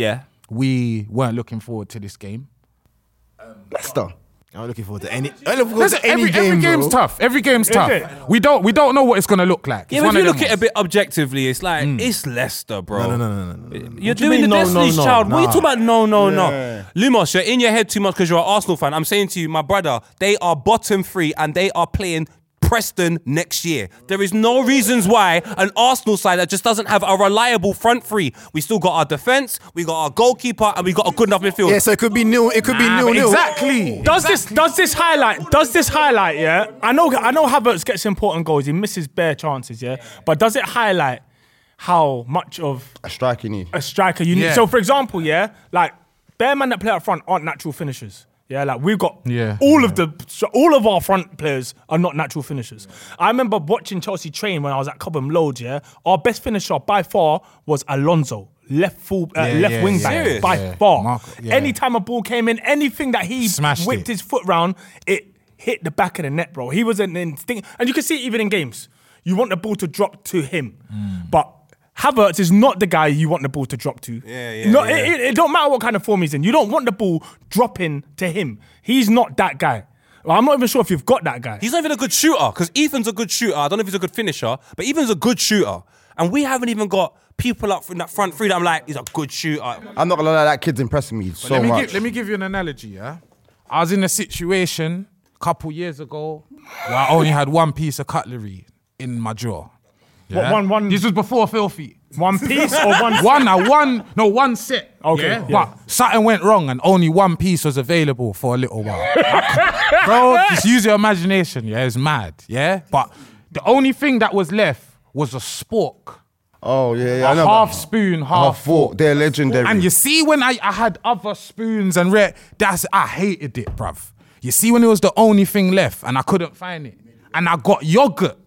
we weren't looking forward to this game. Leicester. I'm looking forward to any. I'm looking forward Listen, to any every, game, every game's bro. tough. Every game's Is tough. it? We don't we don't know what it's gonna look like. Yeah, It's but one if you of look them at it a ones. bit objectively, it's like it's Leicester, bro. No, no, no, no, no, no. You're What do you doing mean, the no, Destiny's no, no? Child. What are you Nah. talking about? No, no, Yeah. no. Lumos, you're in your head too much because you're an Arsenal fan. I'm saying to you, my brother, they are bottom three and they are playing Preston next year. There is no reasons why an Arsenal side that just doesn't have a reliable front three. We still got our defence, we got our goalkeeper, and we got a good enough midfield. Yeah, so it could be nil. It could be Nah, nil but nil. exactly. Does this does this highlight does this highlight yeah? I know I know Havertz gets important goals. He misses bare chances, yeah. But does it highlight how much of A strike you need. a striker you need? Yeah. So for example, yeah, like bare men that play up front aren't natural finishers. Yeah, like we've got Yeah. all of the all of our front players are not natural finishers. I remember watching Chelsea train when I was at Cobham Loads. Yeah, our best finisher by far was Alonso, left full, uh, Yeah, left yeah, wing yeah. back Serious? by Yeah. far. Marco, yeah. Anytime a ball came in, anything that he Smashed whipped it. his foot round, it hit the back of the net, bro. He was an instinct, and you can see it even in games. You want the ball to drop to him, Mm. but Havertz is not the guy you want the ball to drop to. Yeah, yeah, No, yeah. It, it, it don't matter what kind of form he's in. You don't want the ball dropping to him. He's not that guy. Well, I'm not even sure if you've got that guy. He's not even a good shooter because Ethan's a good shooter. I don't know if he's a good finisher, but Ethan's a good shooter. And we haven't even got people up in that front three that I'm like, he's a good shooter. I'm not gonna lie, that kid's impressing me so let me much. give, let me give you an analogy. Yeah, I was in a situation a couple years ago where I only had one piece of cutlery in my drawer. Yeah? one- one- This was before Filthy. One piece or one... One, now one, no, one set. Okay, yeah? yeah. But something went wrong and only one piece was available for a little while. Bro, just use your imagination. Yeah, it's mad. Yeah, but the only thing that was left was a spork, Oh yeah, yeah. I a know, half but- spoon, half half fork. fork. They're legendary. And you see, when I, I had other spoons and red, that's I hated it, bruv. You see, when it was the only thing left and I couldn't find it, and I got yogurt.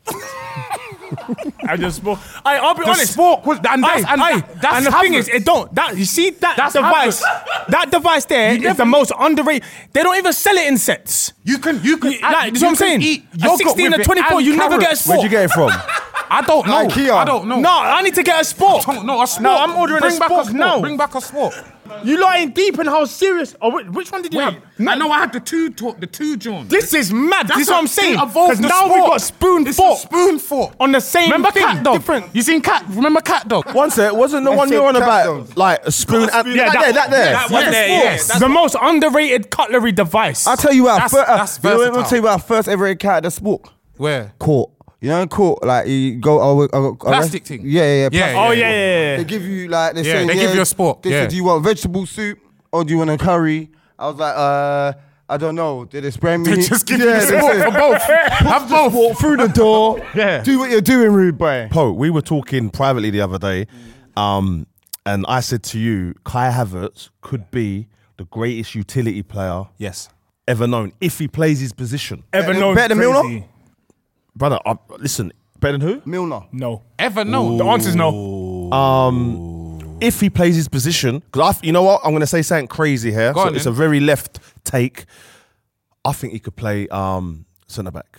I just spoke. I, I'll be The honest. spork was, and that's, Aye, and aye. that- that's and the thing is, Havertz. it don't. That you see that That's device. That device there is never- the most underrated. They don't even sell it in sets. you can, you can, You- like, that's what I'm saying. Eat A yogurt sixteen with and it twenty-four, and you never get a carrots. spork. Where'd you get it from? I don't know. IKEA. I don't know. No, I need to get a spork. Don't know. A spork. No, I'm ordering Bring a back spork spork. now. Bring back a spork. You lot ain't deep in how serious. Oh, wait, which one did you Wait, have? I know I had the two talk, the two John. This is mad. That's this is what a- I'm saying. they evolved Because the now we've sport. got spoon It's fork a spoon fork. on the same Remember thing. Cat Dog? Different. You seen Cat? Remember Cat Dog? One sec, wasn't the Let's one say you're on cat about dogs. like a spoon? and- Yeah, that, that- there, that there. that one Yeah. there, yeah. That's- the most underrated cutlery device. I'll tell you what. That's- fir- uh, that's you know, I'll versatile. tell you what. I first ever encountered a spork. Where? Court. You know, in court, like you go. Oh, oh, oh, Plastic thing. Yeah, yeah, yeah. Yeah, plastic. oh yeah, yeah, yeah. They give you like they Yeah, say they give you a spork, They yeah. said, do you want vegetable soup or do you want a curry? I was like, uh, I don't know. Did they spray me? They just give yeah, you the they spork said, for both. Have both. walk through the door. Yeah. Do what you're doing, rude boy. Po, we were talking privately the other day, um, and I said to you, Kai Havertz could be the greatest utility player Yes. ever known if he plays his position. Ever Better- known better than crazy. Milner? Brother, uh, listen, better than who? Milner. No. Ever known? The answer's no. Um, if he plays his position, because you know what, I'm going to say something crazy here. Go So on it's then. a very left take. I think he could play um, centre back.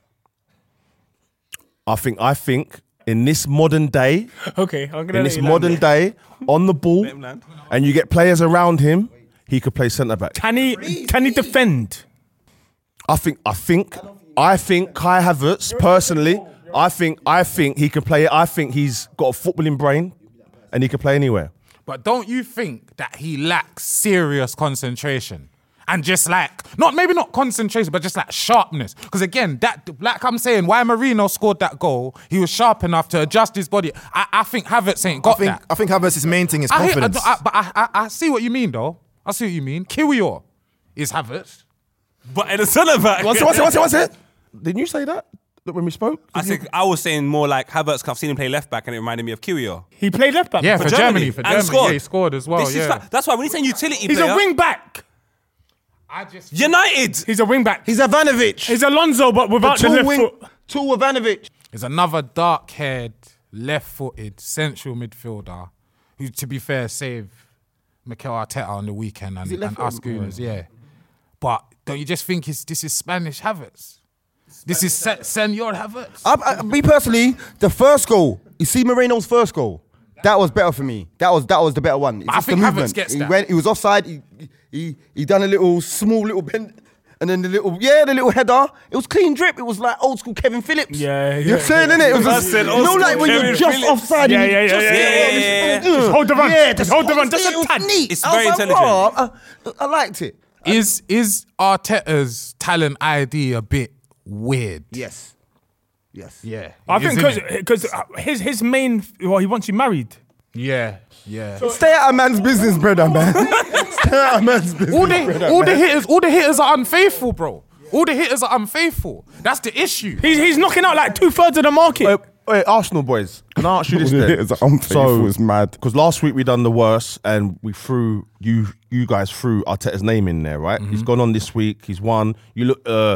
I think. I think in this modern day, Okay, I'm gonna in let this you land modern there. day, on the ball, and you get players around him, he could play centre back. Can he? Can he defend? I think. I think. I think Kai Havertz personally. I think. I think he can play. I think he's got a footballing brain, and he can play anywhere. But don't you think that he lacks serious concentration? And just like, not maybe not concentration, but just like sharpness. Because again, that like I'm saying, why Marino scored that goal, he was sharp enough to adjust his body. I, I think Havertz ain't got I think that. I think Havertz's main thing is I hear- I confidence. don't- I- but I, I, I see what you mean, though. I see what you mean. Kiwior is Havertz. But in the centre back. One second, one second, one second, one second. Didn't you say that when we spoke? I think I was saying more like Havertz. I've seen him play left back, and it reminded me of Kiwior. He played left back. Yeah, for, For Germany, Germany. for And Germany. scored. Yeah, he scored as well. This is Yeah. fa- that's why when he's saying utility He's player, a wing back. I just United. He's a wing back. He's Ivanovic. He's Alonso, but without the, Tall left wing. foot. Tall Ivanovic. is another dark-haired, left-footed central midfielder who, to be fair, saved Mikel Arteta on the weekend and, and us Gooners, yeah. But don't you just think it's, this is Spanish Havertz? This is Se- Senor Havertz? I, I, me personally, the first goal. You see Moreno's first goal. That was better for me. That was that was the better one. It's I just think the Havertz movement. gets he that. went. He was offside. He, he he done a little small little bend, and then the little yeah the little header. It was clean drip. It was like old school Kevin Phillips. Yeah, You're yeah, saying yeah. innit? It was I just, said you old know school like when Kevin you're just Phillips. offside. Yeah, and you yeah, yeah, just, yeah, yeah, yeah, yeah. Just hold the run. Yeah, Just hold the run. Just it a was tad. neat. It's I was very like, intelligent. "Wow, I, I liked it. Is is Arteta's talent I D a bit weird? Yes, yes. Yeah. I It is, think innit? because his his main well he wants you married. Yeah, yeah. Stay out of man's business, brother, man. Stay out of man's business. all the brother, all the man. hitters, all the hitters are unfaithful, bro. All the hitters are unfaithful. That's the issue. He's he's knocking out like two thirds of the market. Wait, wait, Arsenal boys, can I ask you this All the then? hitters are unfaithful, it's mad. Because last week we done the worst and we threw, you you guys threw Arteta's name in there, right? Mm-hmm. He's gone on this week, he's won. You look, uh,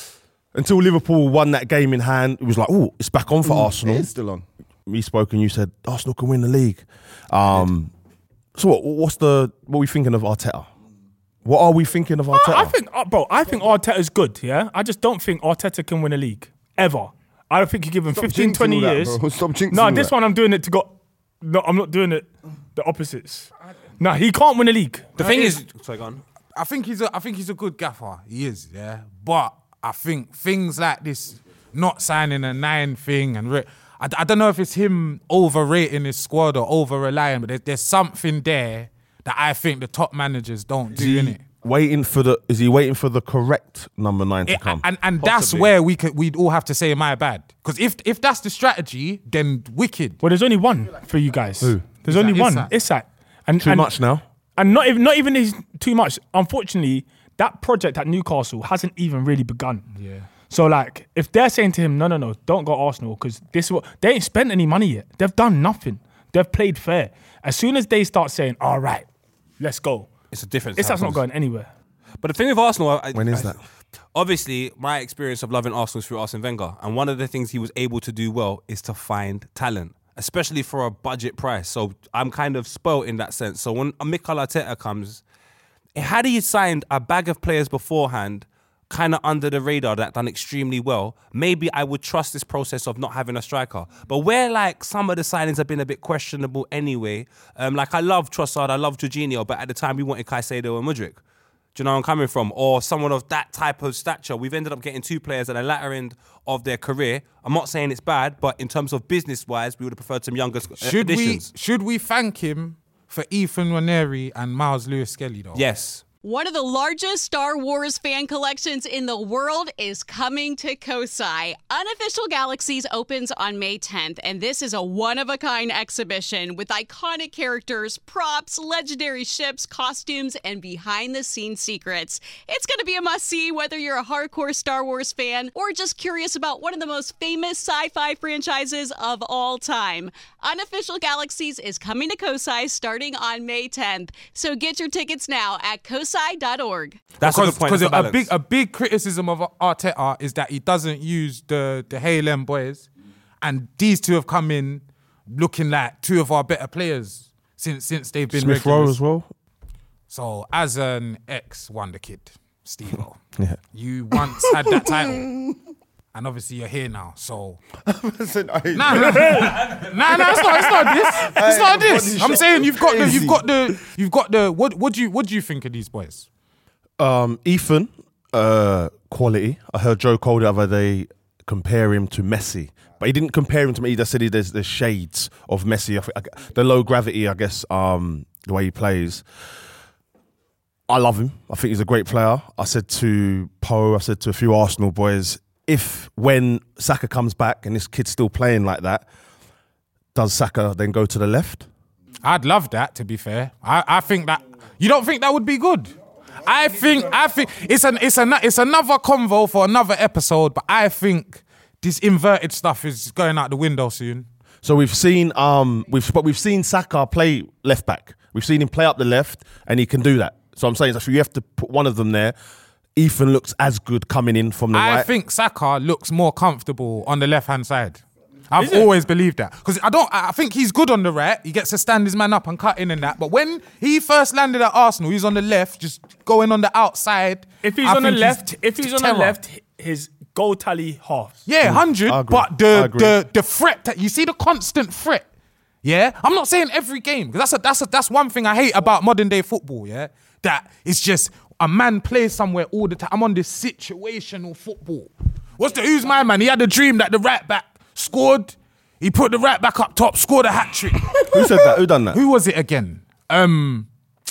until Liverpool won that game in hand, it was like, oh, it's back on for Arsenal. It's still on. Me spoke and you said, Arsenal can win the league. Um, so what, what's the, what are we thinking of Arteta? What are we thinking of Arteta? I, I think, uh, bro, I think Arteta's good, yeah? I just don't think Arteta can win a league, ever. I don't think you give him Stop fifteen, jinxing twenty all that, years. bro. Stop jinxing No, all this that. one I'm doing it to go. No, I'm not doing it the opposites. No, he can't win a league. The thing is, sorry, go on. I think he's a I think he's a good gaffer. He is, yeah. But I think things like this, not signing a nine thing, and re- I, I don't know if it's him overrating his squad or over relying, but there's, there's something there that I think the top managers don't do in it. Waiting for the, is he waiting for the correct number nine to come? And and that's Possibly. where we could we'd all have to say my bad. Because if if that's the strategy, then wicked. Well, there's only one for you guys. Who? There's only Isak. one. Isak. And, Too and, much now? And not even not even is too much. Unfortunately, that project at Newcastle hasn't even really begun. Yeah. So like, if they're saying to him, no, no, no, don't go Arsenal because this what they ain't spent any money yet. They've done nothing. They've played fair. As soon as they start saying, all right, let's go, It's a difference. Isak's not happens. going anywhere. But the thing with Arsenal, I, When is I- that? Obviously, my experience of loving Arsenal is through Arsene Wenger, and one of the things he was able to do well is to find talent, especially for a budget price. So I'm kind of spoilt in that sense. So when Mikel Arteta comes, had he signed a bag of players beforehand, kind of under the radar that done extremely well, maybe I would trust this process of not having a striker. But where like some of the signings have been a bit questionable anyway, um, like I love Trossard, I love Jorginho, but at the time we wanted Caicedo and Mudryk. Do you know where I'm coming from? Or someone of that type of stature. We've ended up getting two players at the latter end of their career. I'm not saying it's bad, but in terms of business-wise, we would have preferred some younger uh, Should additions. we should we thank him for Ethan Ranieri and Miles Lewis-Skelly though? Yes. One of the largest Star Wars fan collections in the world is coming to Kosai. Unofficial Galaxies opens on May tenth, and this is a one-of-a-kind exhibition with iconic characters, props, legendary ships, costumes, and behind-the-scenes secrets. It's going to be a must-see whether you're a hardcore Star Wars fan or just curious about one of the most famous sci-fi franchises of all time. Unofficial Galaxies is coming to Kosai starting on May tenth, so get your tickets now at kosai dot org. That's a good point. Because That's a a balance. big a big criticism of Arteta is that he doesn't use the the Halem boys, and these two have come in looking like two of our better players since since they've been Smith Rowe regulars. as well? So as an ex Wonder Kid, Steve-O, Yeah. you once had that title. And obviously you're here now, so Listen, I- nah, nah, nah, nah. It's not, it's not this. It's not this. body I'm shot saying you've got the, crazy. you've got the, you've got the. What, what do you, what do you think of these boys? Um, Ethan, uh, quality. I heard Joe Cole the other day compare him to Messi, but he didn't compare him to me. He just said he, there's there's shades of Messi. I think, I, the low gravity, I guess, um, the way he plays. I love him. I think he's a great player. I said to Poe, I said to a few Arsenal boys, if when Saka comes back and this kid's still playing like that, does Saka then go to the left? I'd love that. To be fair, I, I think that you don't think that would be good. I think I think it's an it's an it's another convo for another episode. But I think this inverted stuff is going out the window soon. So we've seen um we've but we've seen Saka play left back. We've seen him play up the left, and he can do that. So I'm saying, so you have to put one of them there. Ethan looks as good coming in from the I right. think Saka looks more comfortable on the left hand side. I've always believed that because I don't. I think he's good on the right. He gets to stand his man up and cut in and that. But when he first landed at Arsenal, he's on the left, just going on the outside. If he's I on the think left, if he's on terror. the left, his goal tally half. yeah, hundred. I agree. But I the agree. the the threat that you see, the constant threat Yeah, I'm not saying every game because that's a, that's a, that's one thing I hate about modern day football. Yeah, that it's just a man plays somewhere all the time. I'm on this situational football. What's the who's my man? He had a dream that the right back scored. He put the right back up top, scored a hat trick. Who said that? Who done that? Who was it again? Um,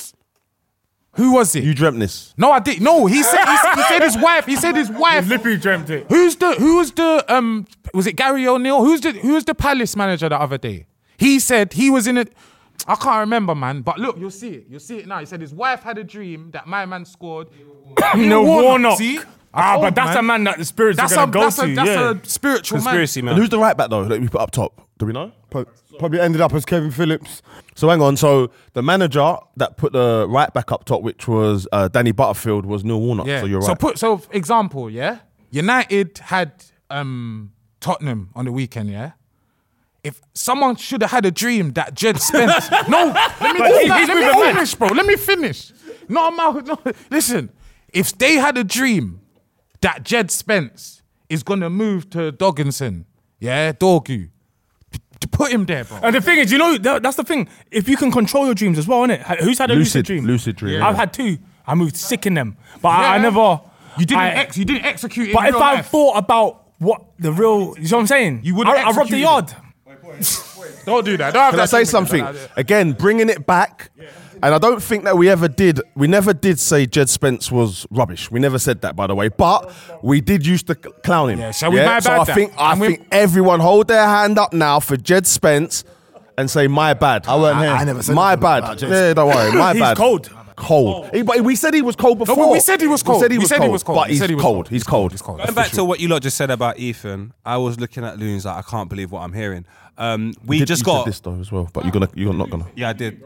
who was it? You dreamt this. No, I did. No, he said he, he said his wife. He said his wife. Lippy dreamt it. Who's the who's the um? Was it Gary O'Neill? Who's the who's the Palace manager the other day? He said he was in it. I can't remember, man. But look, you'll see it. You'll see it now. He said his wife had a dream that my man scored. No, Warnock. See? Ah, Oh, but that's man. a man that the spirits That's are a gonna go that's to. a that's yeah. a spiritual Conspiracy, man. man. And who's the right back though that we put up top? Do we know? Pro- Probably ended up as Kevin Phillips. So hang on. So the manager that put the right back up top, which was uh, Danny Butterfield, was Neil Warnock. Yeah. So you're right. So put so for example, yeah. United had um Tottenham on the weekend, yeah. If someone should have had a dream that Jed Spence, no, let me, But he- let he's me with the man. finish, bro. Let me finish. No, I'm out. No, listen. If they had a dream that Jed Spence is gonna move to Dogginson, yeah, Dorgu, to put him there, bro. And the thing is, you know, that, that's the thing. If you can control your dreams as well, innit? Who's had a lucid, Lucid- dream? lucid dream, yeah. I've had two. I moved sick in them, but I, I Yeah. never. You didn't I- ex, you didn't execute it. But in if real I life. thought about what the real, you know what I'm saying? You wouldn't I, I robbed the execute yard. Don't do that. Don't have Can I that say dream something? again. Again, bringing it back. And I don't think that we ever did, we never did say Jed Spence was rubbish. We never said that, by the way. But we did used to cl- clown him. Yeah, shall we my So bad I that? think, I And we- think everyone hold their hand up now for Jed Spence and say, my bad. I weren't here. I never said My anything bad. about Jed Yeah, don't worry. My He's bad. cold. Cold. He- but we said he was cold before. but we said he was cold. We said he We was said he cold. was cold. But We he's said he was cold. cold. He's cold. He's cold. Going back to what you lot just said about Ethan, I was looking at Loons like I can't believe what I'm hearing. Um, we Did- just you got said this though as well, but you're gonna, you're not gonna. Yeah, I did.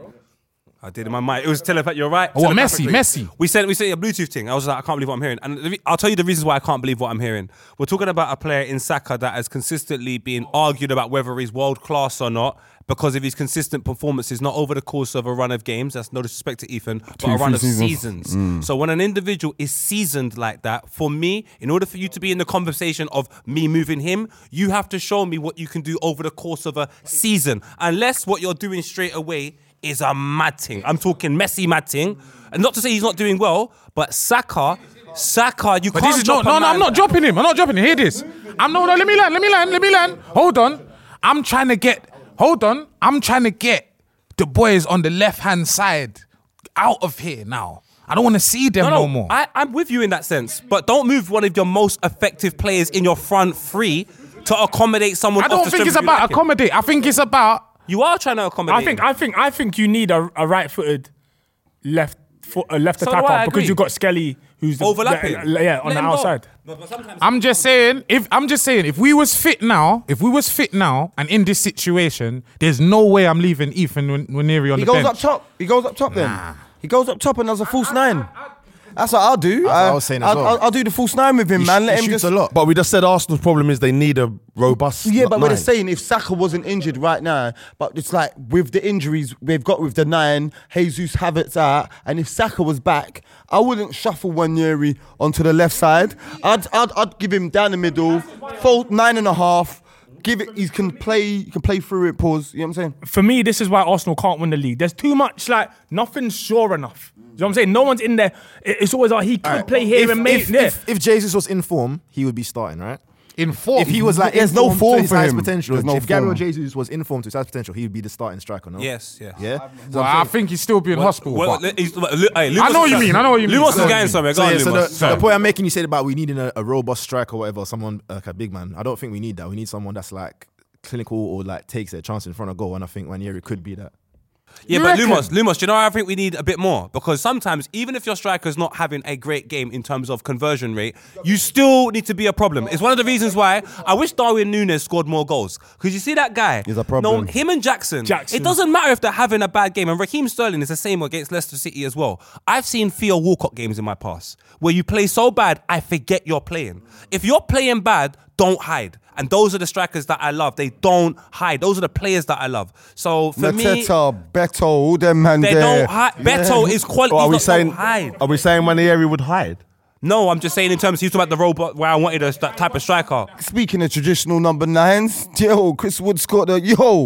I did in my mind. It was telepathic. You're right. Oh, what, Messi, Telepathically. Messi. We said we said a Bluetooth thing. I was like, I can't believe what I'm hearing. And the re- I'll tell you the reasons why I can't believe what I'm hearing. We're talking about a player in Saka that has consistently been argued about whether he's world class or not because of his consistent performances, not over the course of a run of games. That's no disrespect to Ethan, but Two, a run three of seasons. seasons. So when an individual is seasoned like that, for me, in order for you to be in the conversation of me moving him, you have to show me what you can do over the course of a season. Unless what you're doing straight away is a mad thing. I'm talking Messi mad thing. And not to say he's not doing well, but Saka, Saka, you But can't this is no, drop no, a no, man. I'm not dropping him. I'm not dropping him. Hear this. I'm no, no, let me land, let me land, let me land. Hold on. I'm trying to get, hold on. I'm trying to get the boys on the left-hand side out of here now. I don't want to see them No, no, no, more. I, I'm with you in that sense, but don't move one of your most effective players in your front three to accommodate someone. I off don't the think strength it's of you about like him. accommodate. I think it's about, You are trying to accommodate. I think, him. I think, I think you need a, a right-footed left foot, a left So do attacker I, I because agree. you've got Skelly who's the, Overlapping. the- yeah, on Let the him go. outside. I'm just saying, if I'm just saying, if we was fit now, if we was fit now and in this situation, there's no way I'm leaving Ethan Wan- Nwaneri on He the goes bench. up top. He goes up top then. He goes up top and does a false nine. That's what I'll do. what I was saying as I'll, well. I'll, I'll do the false nine with him, He man. sh- Let he him shoots just. a lot. But we just said Arsenal's problem is they need a robust. Yeah, but we're nine. just saying if Saka wasn't injured right now, but it's like with the injuries they've got with the nine, Jesus Havertz out, and if Saka was back, I wouldn't shuffle Nwaneri onto the left side. I'd, I'd I'd give him down the middle, full nine and a half. Give it. He can play. He can play through it. Pause. You know what I'm saying? For me, this is why Arsenal can't win the league. There's too much, like, nothing's sure enough. You know what I'm saying? No one's in there. It- It's always like he could play here If, and maybe. if, Yeah. if, if Jesus was in form, he would be starting, right? In form. If he was like There's in no form form to his for highest him. potential, There's no if Gabriel form. Jesus was in form to his highest potential, he would be the starting striker, no? Yes, yeah. Yeah. Well, I think he's still being hospital. Well, but- he's- well, Lu- hey, I know what you mean. I know what you mean. Lumos is So- getting somewhere. Go So, on, yeah, so, the, Lumos. so the point I'm making, you said about we needing a, a robust striker or whatever, someone like a big man. I don't think we need that. We need someone that's like clinical or like takes their chance in front of goal, and I think Nwaneri could be that. Yeah, You but reckon? Lumos, Lumos, do you know I think we need a bit more? Because sometimes, even if your striker's not having a great game in terms of conversion rate, you still need to be a problem. It's one of the reasons why I wish Darwin Núñez scored more goals. Because you see that guy? He's a problem. No, him and Jackson, Jackson. it doesn't matter if they're having a bad game. And Raheem Sterling is the same against Leicester City as well. I've seen Theo Walcott games in my past where you play so bad, I forget you're playing. If you're playing bad, don't hide. And those are the strikers that I love. They don't hide. Those are the players that I love. So for me, Mateta, Beto, all them man they there. don't hide. Beto is quality. Or are He's we not- saying? don't hide. Are we saying Nwaneri would hide? No, I'm just saying in terms. He's talking about the robot where I wanted a that type of striker. Speaking of traditional number nines, yo, Chris Wood scored a yo.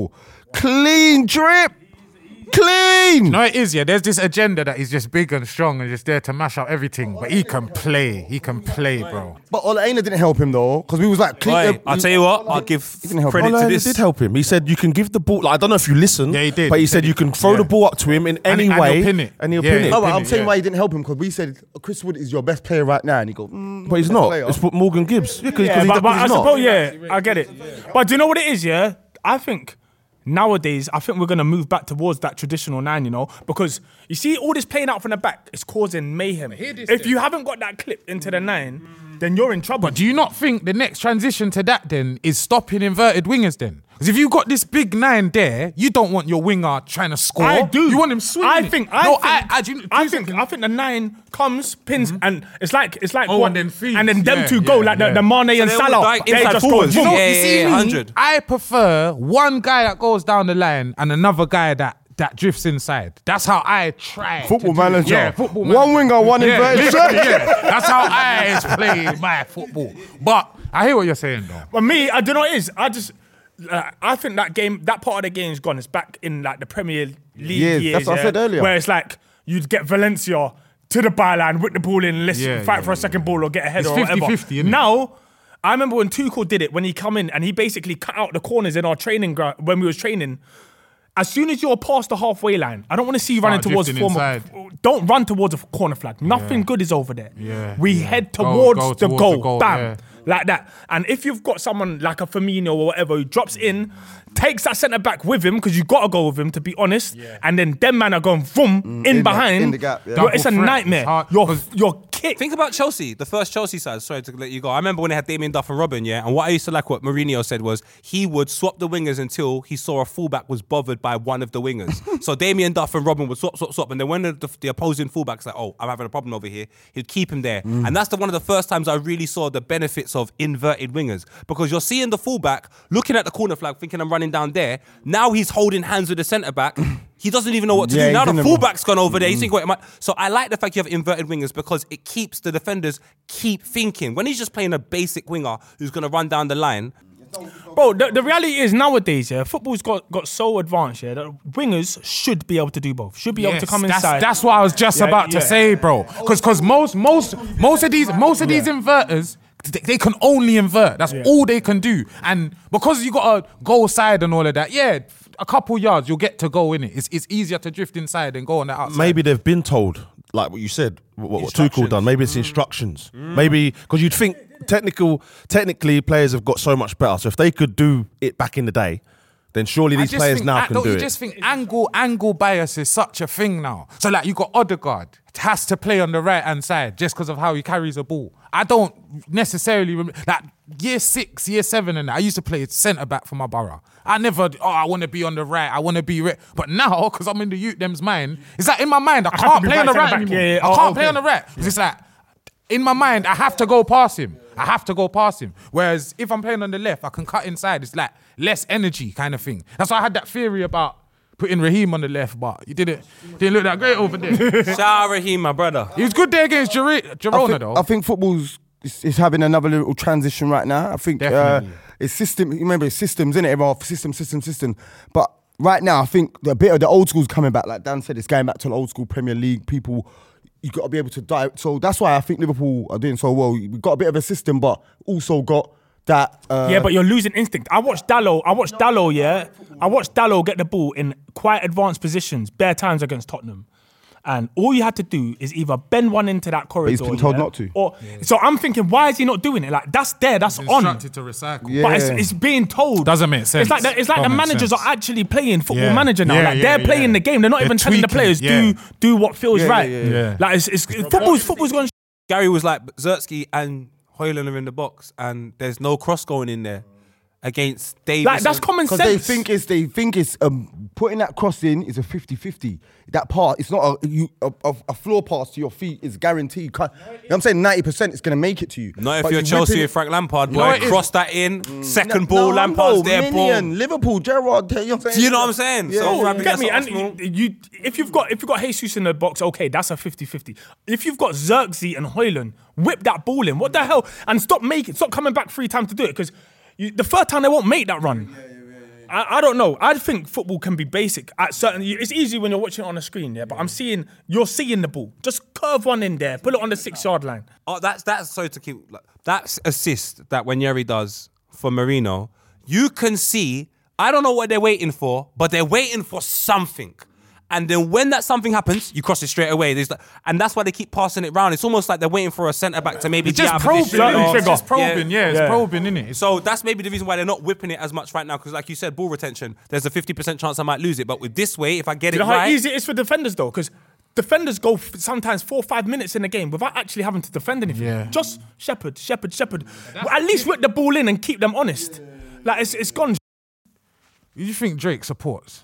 Clean drip. Clean. No, it is, yeah. There's this agenda that he's just big and strong and just there to mash up everything. But he can play. He can play, bro. But Ola Aina didn't help him though, because we was like, clean. Oi, I'll tell you what, I'll give didn't help credit him. to Ola Aina this. did help him. He said you can give the ball. Like, I don't know if you listened. Yeah, he did. But he He said said you he- can throw yeah. the ball up to him in any and way, he'll pin it. and he'll Yeah. pin it. No, but Pin I'm it, saying yeah. why he didn't help him, because we said Chris Wood is your best player right now, and he go, mm, But he's best not. player. It's put Morgan Gibbs. Yeah, because Yeah, he, but, but I he's not. suppose, yeah, I get it. But do you know what it is, yeah? I think nowadays, I think we're going to move back towards that traditional nine, you know? Because you see all this playing out from the back, it's causing mayhem. If you haven't got that clip into the nine, then you're in trouble. But do you not think the next transition to that then is stopping inverted wingers then? Because if you've got this big nine there, you don't want your winger trying to score. I do. You want him swinging. I it. think. I no, think. I, I, do you- do I you think. I think the nine comes, pins, and it's like it's like Oh, what- and then feeds. and then them Yeah, two go yeah, like the, yeah. the Mane and they all Salah. like They inside just forwards. go. You know, boom. Yeah, you yeah, see yeah, me, one hundred. I prefer one guy that goes down the line and another guy that that drifts inside. That's how I try. Football to do it. manager. Yeah, football One manager. winger, one yeah, inverted literally, shirt. yeah. That's how I play my football. But I hear what you're saying though. But me, I don't know what it is. I just, uh, I think that game, that part of the game's gone. It's back in like the Premier League Years, years. that's what I yeah, said earlier. Where it's like you'd get Valencia to the byline, whip the ball in, let's Yeah, fight yeah, for a second ball or get a header It's or whatever. fifty-fifty, innit? Now, I remember when Tuchel did it when he come in and he basically cut out the corners in our training ground when we was training. As soon as you're past the halfway line, I don't want to see you Start running towards drifting former. inside. Don't run towards a corner flag. Nothing good is over there. Yeah, We yeah. head Go- towards, go the, towards goal. the goal, Bam. yeah. Like that. And if you've got someone like a Firmino or whatever who drops in, takes that centre back with him, because you got to go with him, to be honest, and then them man are going vroom in, in the- behind, in the gap, yeah. you're- it's a Double threat. nightmare. It's hard, You're, 'cause- you're kicked. Think about Chelsea, the first Chelsea side. Sorry to let you go. I remember when they had Damien Duff and Robin, yeah. And what I used to like, what Mourinho said was he would swap the wingers until he saw a fullback was bothered by one of the wingers. So Damien Duff and Robin would swap, swap, swap, and then when the, the, the opposing fullback's like, "Oh, I'm having a problem over here," he'd keep him there. And that's the one of the first times I really saw the benefits of inverted wingers, because you're seeing the fullback looking at the corner flag, thinking I'm running down there. Now he's holding hands with the centre back. He doesn't even know what to Yeah, do. Now he's the in the- fullback's gone over there. He's thinking, "Wait, am I-" So I like the fact you have inverted wingers because it keeps the defenders keep thinking. When he's just playing a basic winger who's going to run down the line, Bro, the, the reality is nowadays, yeah, football's got, got so advanced, yeah, that wingers should be able to do both. Should be able to come that's, inside. That's what I was just Yeah, about yeah. to say, bro. Because because most most most of these most of these inverters, they, they can only invert. That's all they can do. And because you got a goal side and all of that, yeah, a couple yards you'll get to go in it. It's it's easier to drift inside than go on the outside. Maybe they've been told, like what you said, what, what Tuchel done. Maybe it's instructions. Maybe because you'd think technical, technically players have got so much better. So if they could do it back in the day, then surely I these just players think, now I- can don't do you it. just think angle angle bias is such a thing now? So like you got Odegaard has to play on the right hand side just because of how he carries a ball. I don't necessarily remember like year six, year seven, and that, I used to play centre back for my borough. I never, oh, I want to be on the right. I want to be right. But now, because I'm in the youth them's mind, it's like in my mind, I have can't to be play on the right right centre back. anymore. Yeah, yeah. I Oh, can't okay. play on the right. 'Cause it's like in my mind, I have to go past him. I have to go past him. Whereas if I'm playing on the left, I can cut inside. It's like less energy kind of thing. That's why I had that theory about putting Raheem on the left, but he didn't didn't look that great over there. shout out Raheem, my brother. He was good there against Gir- I Girona think, though. I think football's is, is having another little transition right now. I think uh, Definitely. it's system. You remember it's systems, innit? Everyone system, system, system. But right now, I think the bit of the old school's coming back. Like Dan said, it's going back to the old school Premier League. People, you got to be able to dive. So that's why I think Liverpool are doing so well. We've got a bit of a system, but also got that. Uh, Yeah, but you're losing instinct. I watched Dallo. I watched Dallo. Yeah, I watched Dallo get the ball in quite advanced positions, bare times against Tottenham, and all you had to do is either bend one into that corridor. he's been told yeah, not to. Or so I'm thinking, why is he not doing it? Like that's there, that's on. Instructed to recycle. Yeah. But it's, it's being told. Doesn't make sense. It's like the, it's like Don't the make managers sense. are actually playing football Yeah. manager now. Yeah, like yeah, they're playing yeah. the game. They're not They're even telling the tweaking, players yeah. do do what feels Yeah, right. yeah, yeah, yeah. Like it's, it's football's football's going. Gary was like, Zertsky and Hoyland are in the box, and there's no cross going in there against Davis. Like that's common Because sense. they think it's they think it's um, putting that cross in is a fifty-fifty. That part, it's not a you a, a, a floor pass to your feet is guaranteed. You know what I'm saying? ninety percent is going to make it to you. Not if But you're you Chelsea whipping with Frank Lampard, No, boy. it is. Cross that in, second No, ball, no, Lampard's no, there, Minion, boom. Liverpool, Gerrard. You know what I'm saying? Do you know what I'm saying? Yeah. So Oh, Fabregas get me? at And Arsenal. you, if you've got if you've got Jesus in the box, okay, that's a fifty-fifty. If you've got Xerxes and Hoyland, whip that ball in. What the hell? And stop making, stop coming back three times to do it because the third time they won't make that run. I, I don't know. I think football can be basic at certain. It's easy when you're watching it on a screen, yeah. But I'm seeing you're seeing the ball. Just curve one in there, put it on the six yard line. Oh, that's that's so to keep like, that's assist that Nwaneri does for Marino. You can see. I don't know what they're waiting for, but they're waiting for something. And then when that something happens, you cross it straight away. There's like, and that's why they keep passing it round. It's almost like they're waiting for a centre back to maybe It's get just out of probing, position innit? or- It's just probing, yeah, it's Yeah. probing, innit? So that's maybe the reason why they're not whipping it as much right now. Because like you said, ball retention, there's a fifty percent chance I might lose it. But with this way, if I get Do you it know how right, easy it is for defenders though? Because defenders go f- sometimes four or five minutes in the game without actually having to defend anything. Yeah. Just shepherd, shepherd, shepherd. Well, at least whip the ball in and keep them honest. Like it's it's gone. Who do you think Drake supports?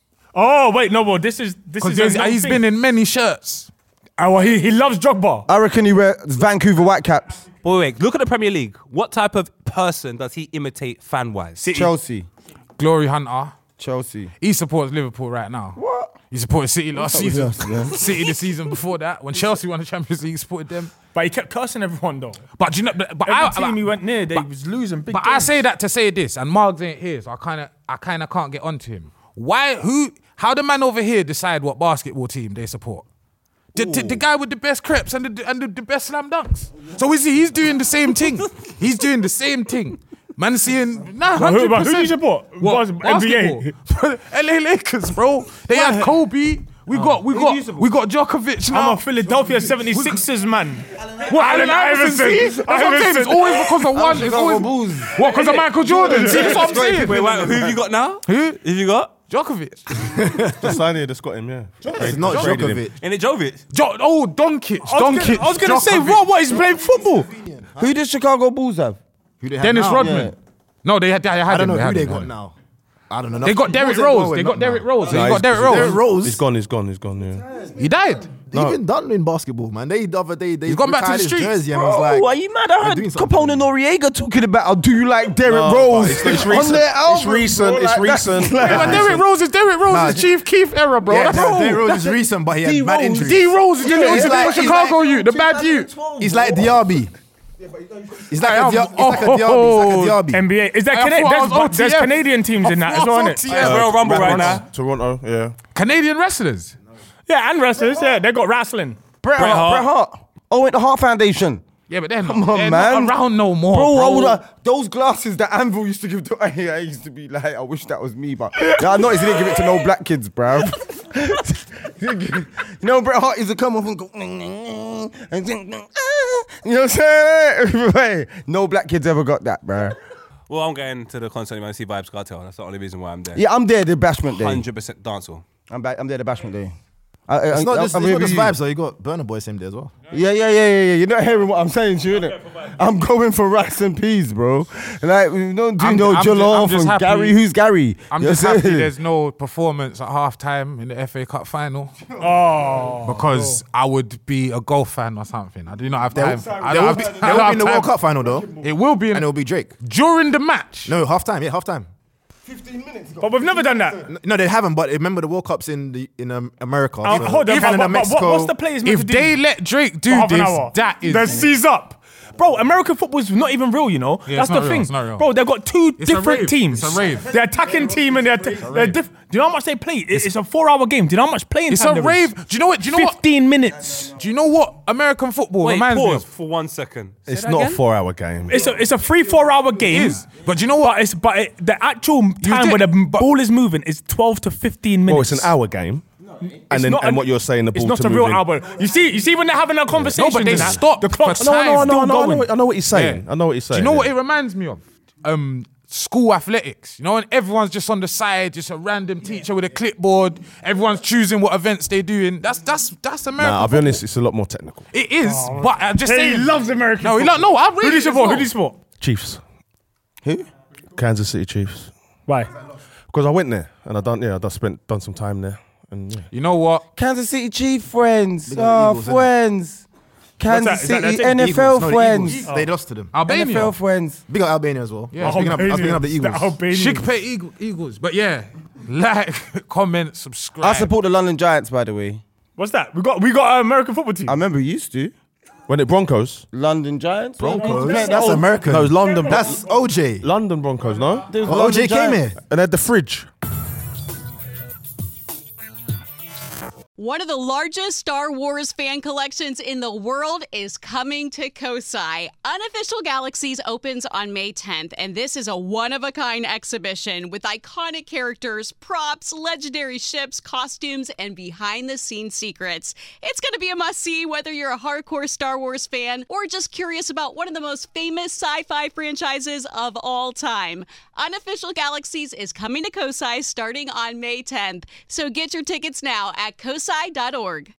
Oh wait, no, well this is this is. Because a he's thing. been in many shirts. Oh, well, he he loves Drogba. I reckon he wears Vancouver Whitecaps. But wait, wait, look at the Premier League. What type of person does he imitate fan-wise? Chelsea. Glory Hunter. Chelsea. He supports Liverpool right now. What? He supported City last What's season. up with us, man? City the season before that. When Chelsea won the Champions League, he supported them. But he kept cursing everyone though. But do you know, but, but Every I, team but- he went near, they but- was losing big But I games. say that to say this, and Margs ain't here, so I kind of, I kind of can't get onto him. Why? Who? How the man over here decide what basketball team they support? The, the, the guy with the best crepes and the and the, the best slam dunks. So is he? He's doing the same thing. He's doing the same thing. Man, seeing nah, But who- hundred but who percent. do you support? What? Bas- N B A? Basketball. L A Lakers, bro. They had Kobe. We got, we got, we got Djokovic now. I'm a Philadelphia seventy-sixers man. What, Allen Iverson? See? That's what I'm saying. It's always because of one. It's always what? Because of Michael Jordan. See, that's what I'm saying. Wait, wait, who have you got now? Who? Who have you got? Djokovic. Just sign here, just got him, yeah. It's not Traded him. Djokovic. And it Jovic. Jo- oh, Doncic. I was gonna- Doncic. I was going to say, Djokovic. what? What? He's playing football. Who does Chicago Bulls have? Who they have Dennis now? Rodman. Yeah. No, they had. They had I don't him. know they who had they him, got had him. now. I don't know. They got Derrick Who's Rose. going? They Not got Derrick now. Rose. They Nah, got he's- Derrick he's Rose. Derrick Rose. He's gone, he's gone, he's gone, yeah. He died. He's been done in basketball, man. They the other day they He's gone back to retired the his streets. jersey and Bro, was like, are you mad? I they're heard doing something. Capone and Noriega talking about, oh, do you like Derrick No, Rose but it's- it's on recent. their It's album? recent, bro, it's like, that's recent. like- Yeah, but Derrick Rose is Derrick Rose Nah, is Chief Keef era, bro. yeah, That's Derrick all. Derrick Rose is recent, but he had D bad Rose. injuries. D Rose is the Yeah, little he's the like- little he's Chicago like youth, the bad youth. He's like Diaby. He's like a I Diaby. am- He's like a Diaby. He's like a Diaby. N B A. Is there I Cana- thought I there's, was but there's O T F. Canadian teams in that as well, I isn't thought it? I was Yeah, Royal Rumble right now. Toronto, yeah. Canadian wrestlers. Yeah, and wrestlers. Yeah, they got wrestling. Bret Bret Hart. Hart. Bret Hart. Oh, wait, the Heart Foundation. Yeah, but they're not, Come on, they're man. not around no more, Bro, bro. I would, uh, those glasses that Anvil used to give to, I used to be like, I wish that was me, but yeah, I noticed he didn't give it to no black kids, bro. You know, Bret Hart used to come up and go, and think, "Ah." You know what I'm saying? Hey, no black kids ever got that, bro. Well, I'm going to the concert when I see Vibes Cartel. That's the only reason why I'm there. Yeah, I'm there the bashment day. one hundred percent dancehall. I'm back. I'm there the bashment day. I, I, It's not I- just, I'm it's here not with just you. vibes though. You got Burna Boy same day as well. Yeah, yeah, yeah, yeah, yeah. You're not hearing what I'm saying, to you, innit? I'm going for rice and peas, bro. Like, we don't do I'm- no I'm ju- I'm jollof just and happy- Gary. Who's Gary? I'm You know just what I'm happy saying? there's no performance at halftime in the F A Cup final Oh. because I would be a golf fan or something. I do not have time. I They don't will have, be, I they don't will be have in the time. World Cup final though, It will be in, and it will be Drake. during the match. No, half time. Yeah, half time. But we've never done that. No, they haven't. But remember the World Cups in the in um, America. Uh, so hold on, Canada, but, but, but Mexico. what, what's the players meant If to do? they let Drake for do half an this, hour? that is Then seize up. Bro, American football's not even real, you know. Yeah, That's it's not the real, thing. it's not real. Bro, they've got two It's a different rave, teams. it's a rave. They're attacking team and they're, they're diff- Do you know how much they play? It's, it's a four-hour game. Do you know how much playing It's time a there is? rave. Do you know what? Do you know what? Fifteen minutes. Do you know what American football Wait, reminds me pause of? for one second. Say It's that not again? a four-hour game. It's a it's a three four hour game. It is. But do you know what? But it's but it, the actual time did- where the but- ball is moving is twelve to fifteen minutes. Well, it's an hour game. It's And then not and an- what you're saying, the It's ball not to a move real in. hour. You see, you see when they're having a conversation. No, but they and that, stop the clock's for still time. No, no, no, going. no, I know, what, I know what he's saying. Yeah. I know what he's Do saying. you know what yeah. it reminds me of? Um, school athletics. You know, when everyone's just on the side, just a random teacher with a clipboard. Everyone's choosing what events they're doing. That's that's that's American. Nah, I'll be football. honest, it's a lot more technical. It is, but I'm just Hey, saying. he loves American. No, he football. lo- no, I really Who do you support? as Who do you support? Chiefs. Who? Kansas City Chiefs. Why? Because I went there and I done yeah, I done spent done some time there. And yeah. You know what? Kansas City Chief friends. Big up the Oh, Eagles, innit? friends. Kansas that? Is that City their team? N F Eagles, L no, the friends. Eagles. They lost to them. N F L Albania. friends. Big up Albania as well. Yeah. I was speaking up, I was speaking up the Eagles. The Albanians. Shikpe Eagle, Eagles. But yeah, like, comment, subscribe. I support the London Giants, by the way. What's that? We got we got an American football team. I remember you used to. When it Broncos? London Giants. Broncos. Yeah, That's oh, American. No, it's London. That's O J. London Broncos, no? there's Oh, O London J came Giants. here. And they had the fridge. One of the largest Star Wars fan collections in the world is coming to Kosai. Unofficial Galaxies opens on May tenth, and this is a one-of-a-kind exhibition with iconic characters, props, legendary ships, costumes, and behind-the-scenes secrets. It's going to be a must-see whether you're a hardcore Star Wars fan or just curious about one of the most famous sci-fi franchises of all time. Unofficial Galaxies is coming to Kosai starting on May tenth, so get your tickets now at kosai dot org.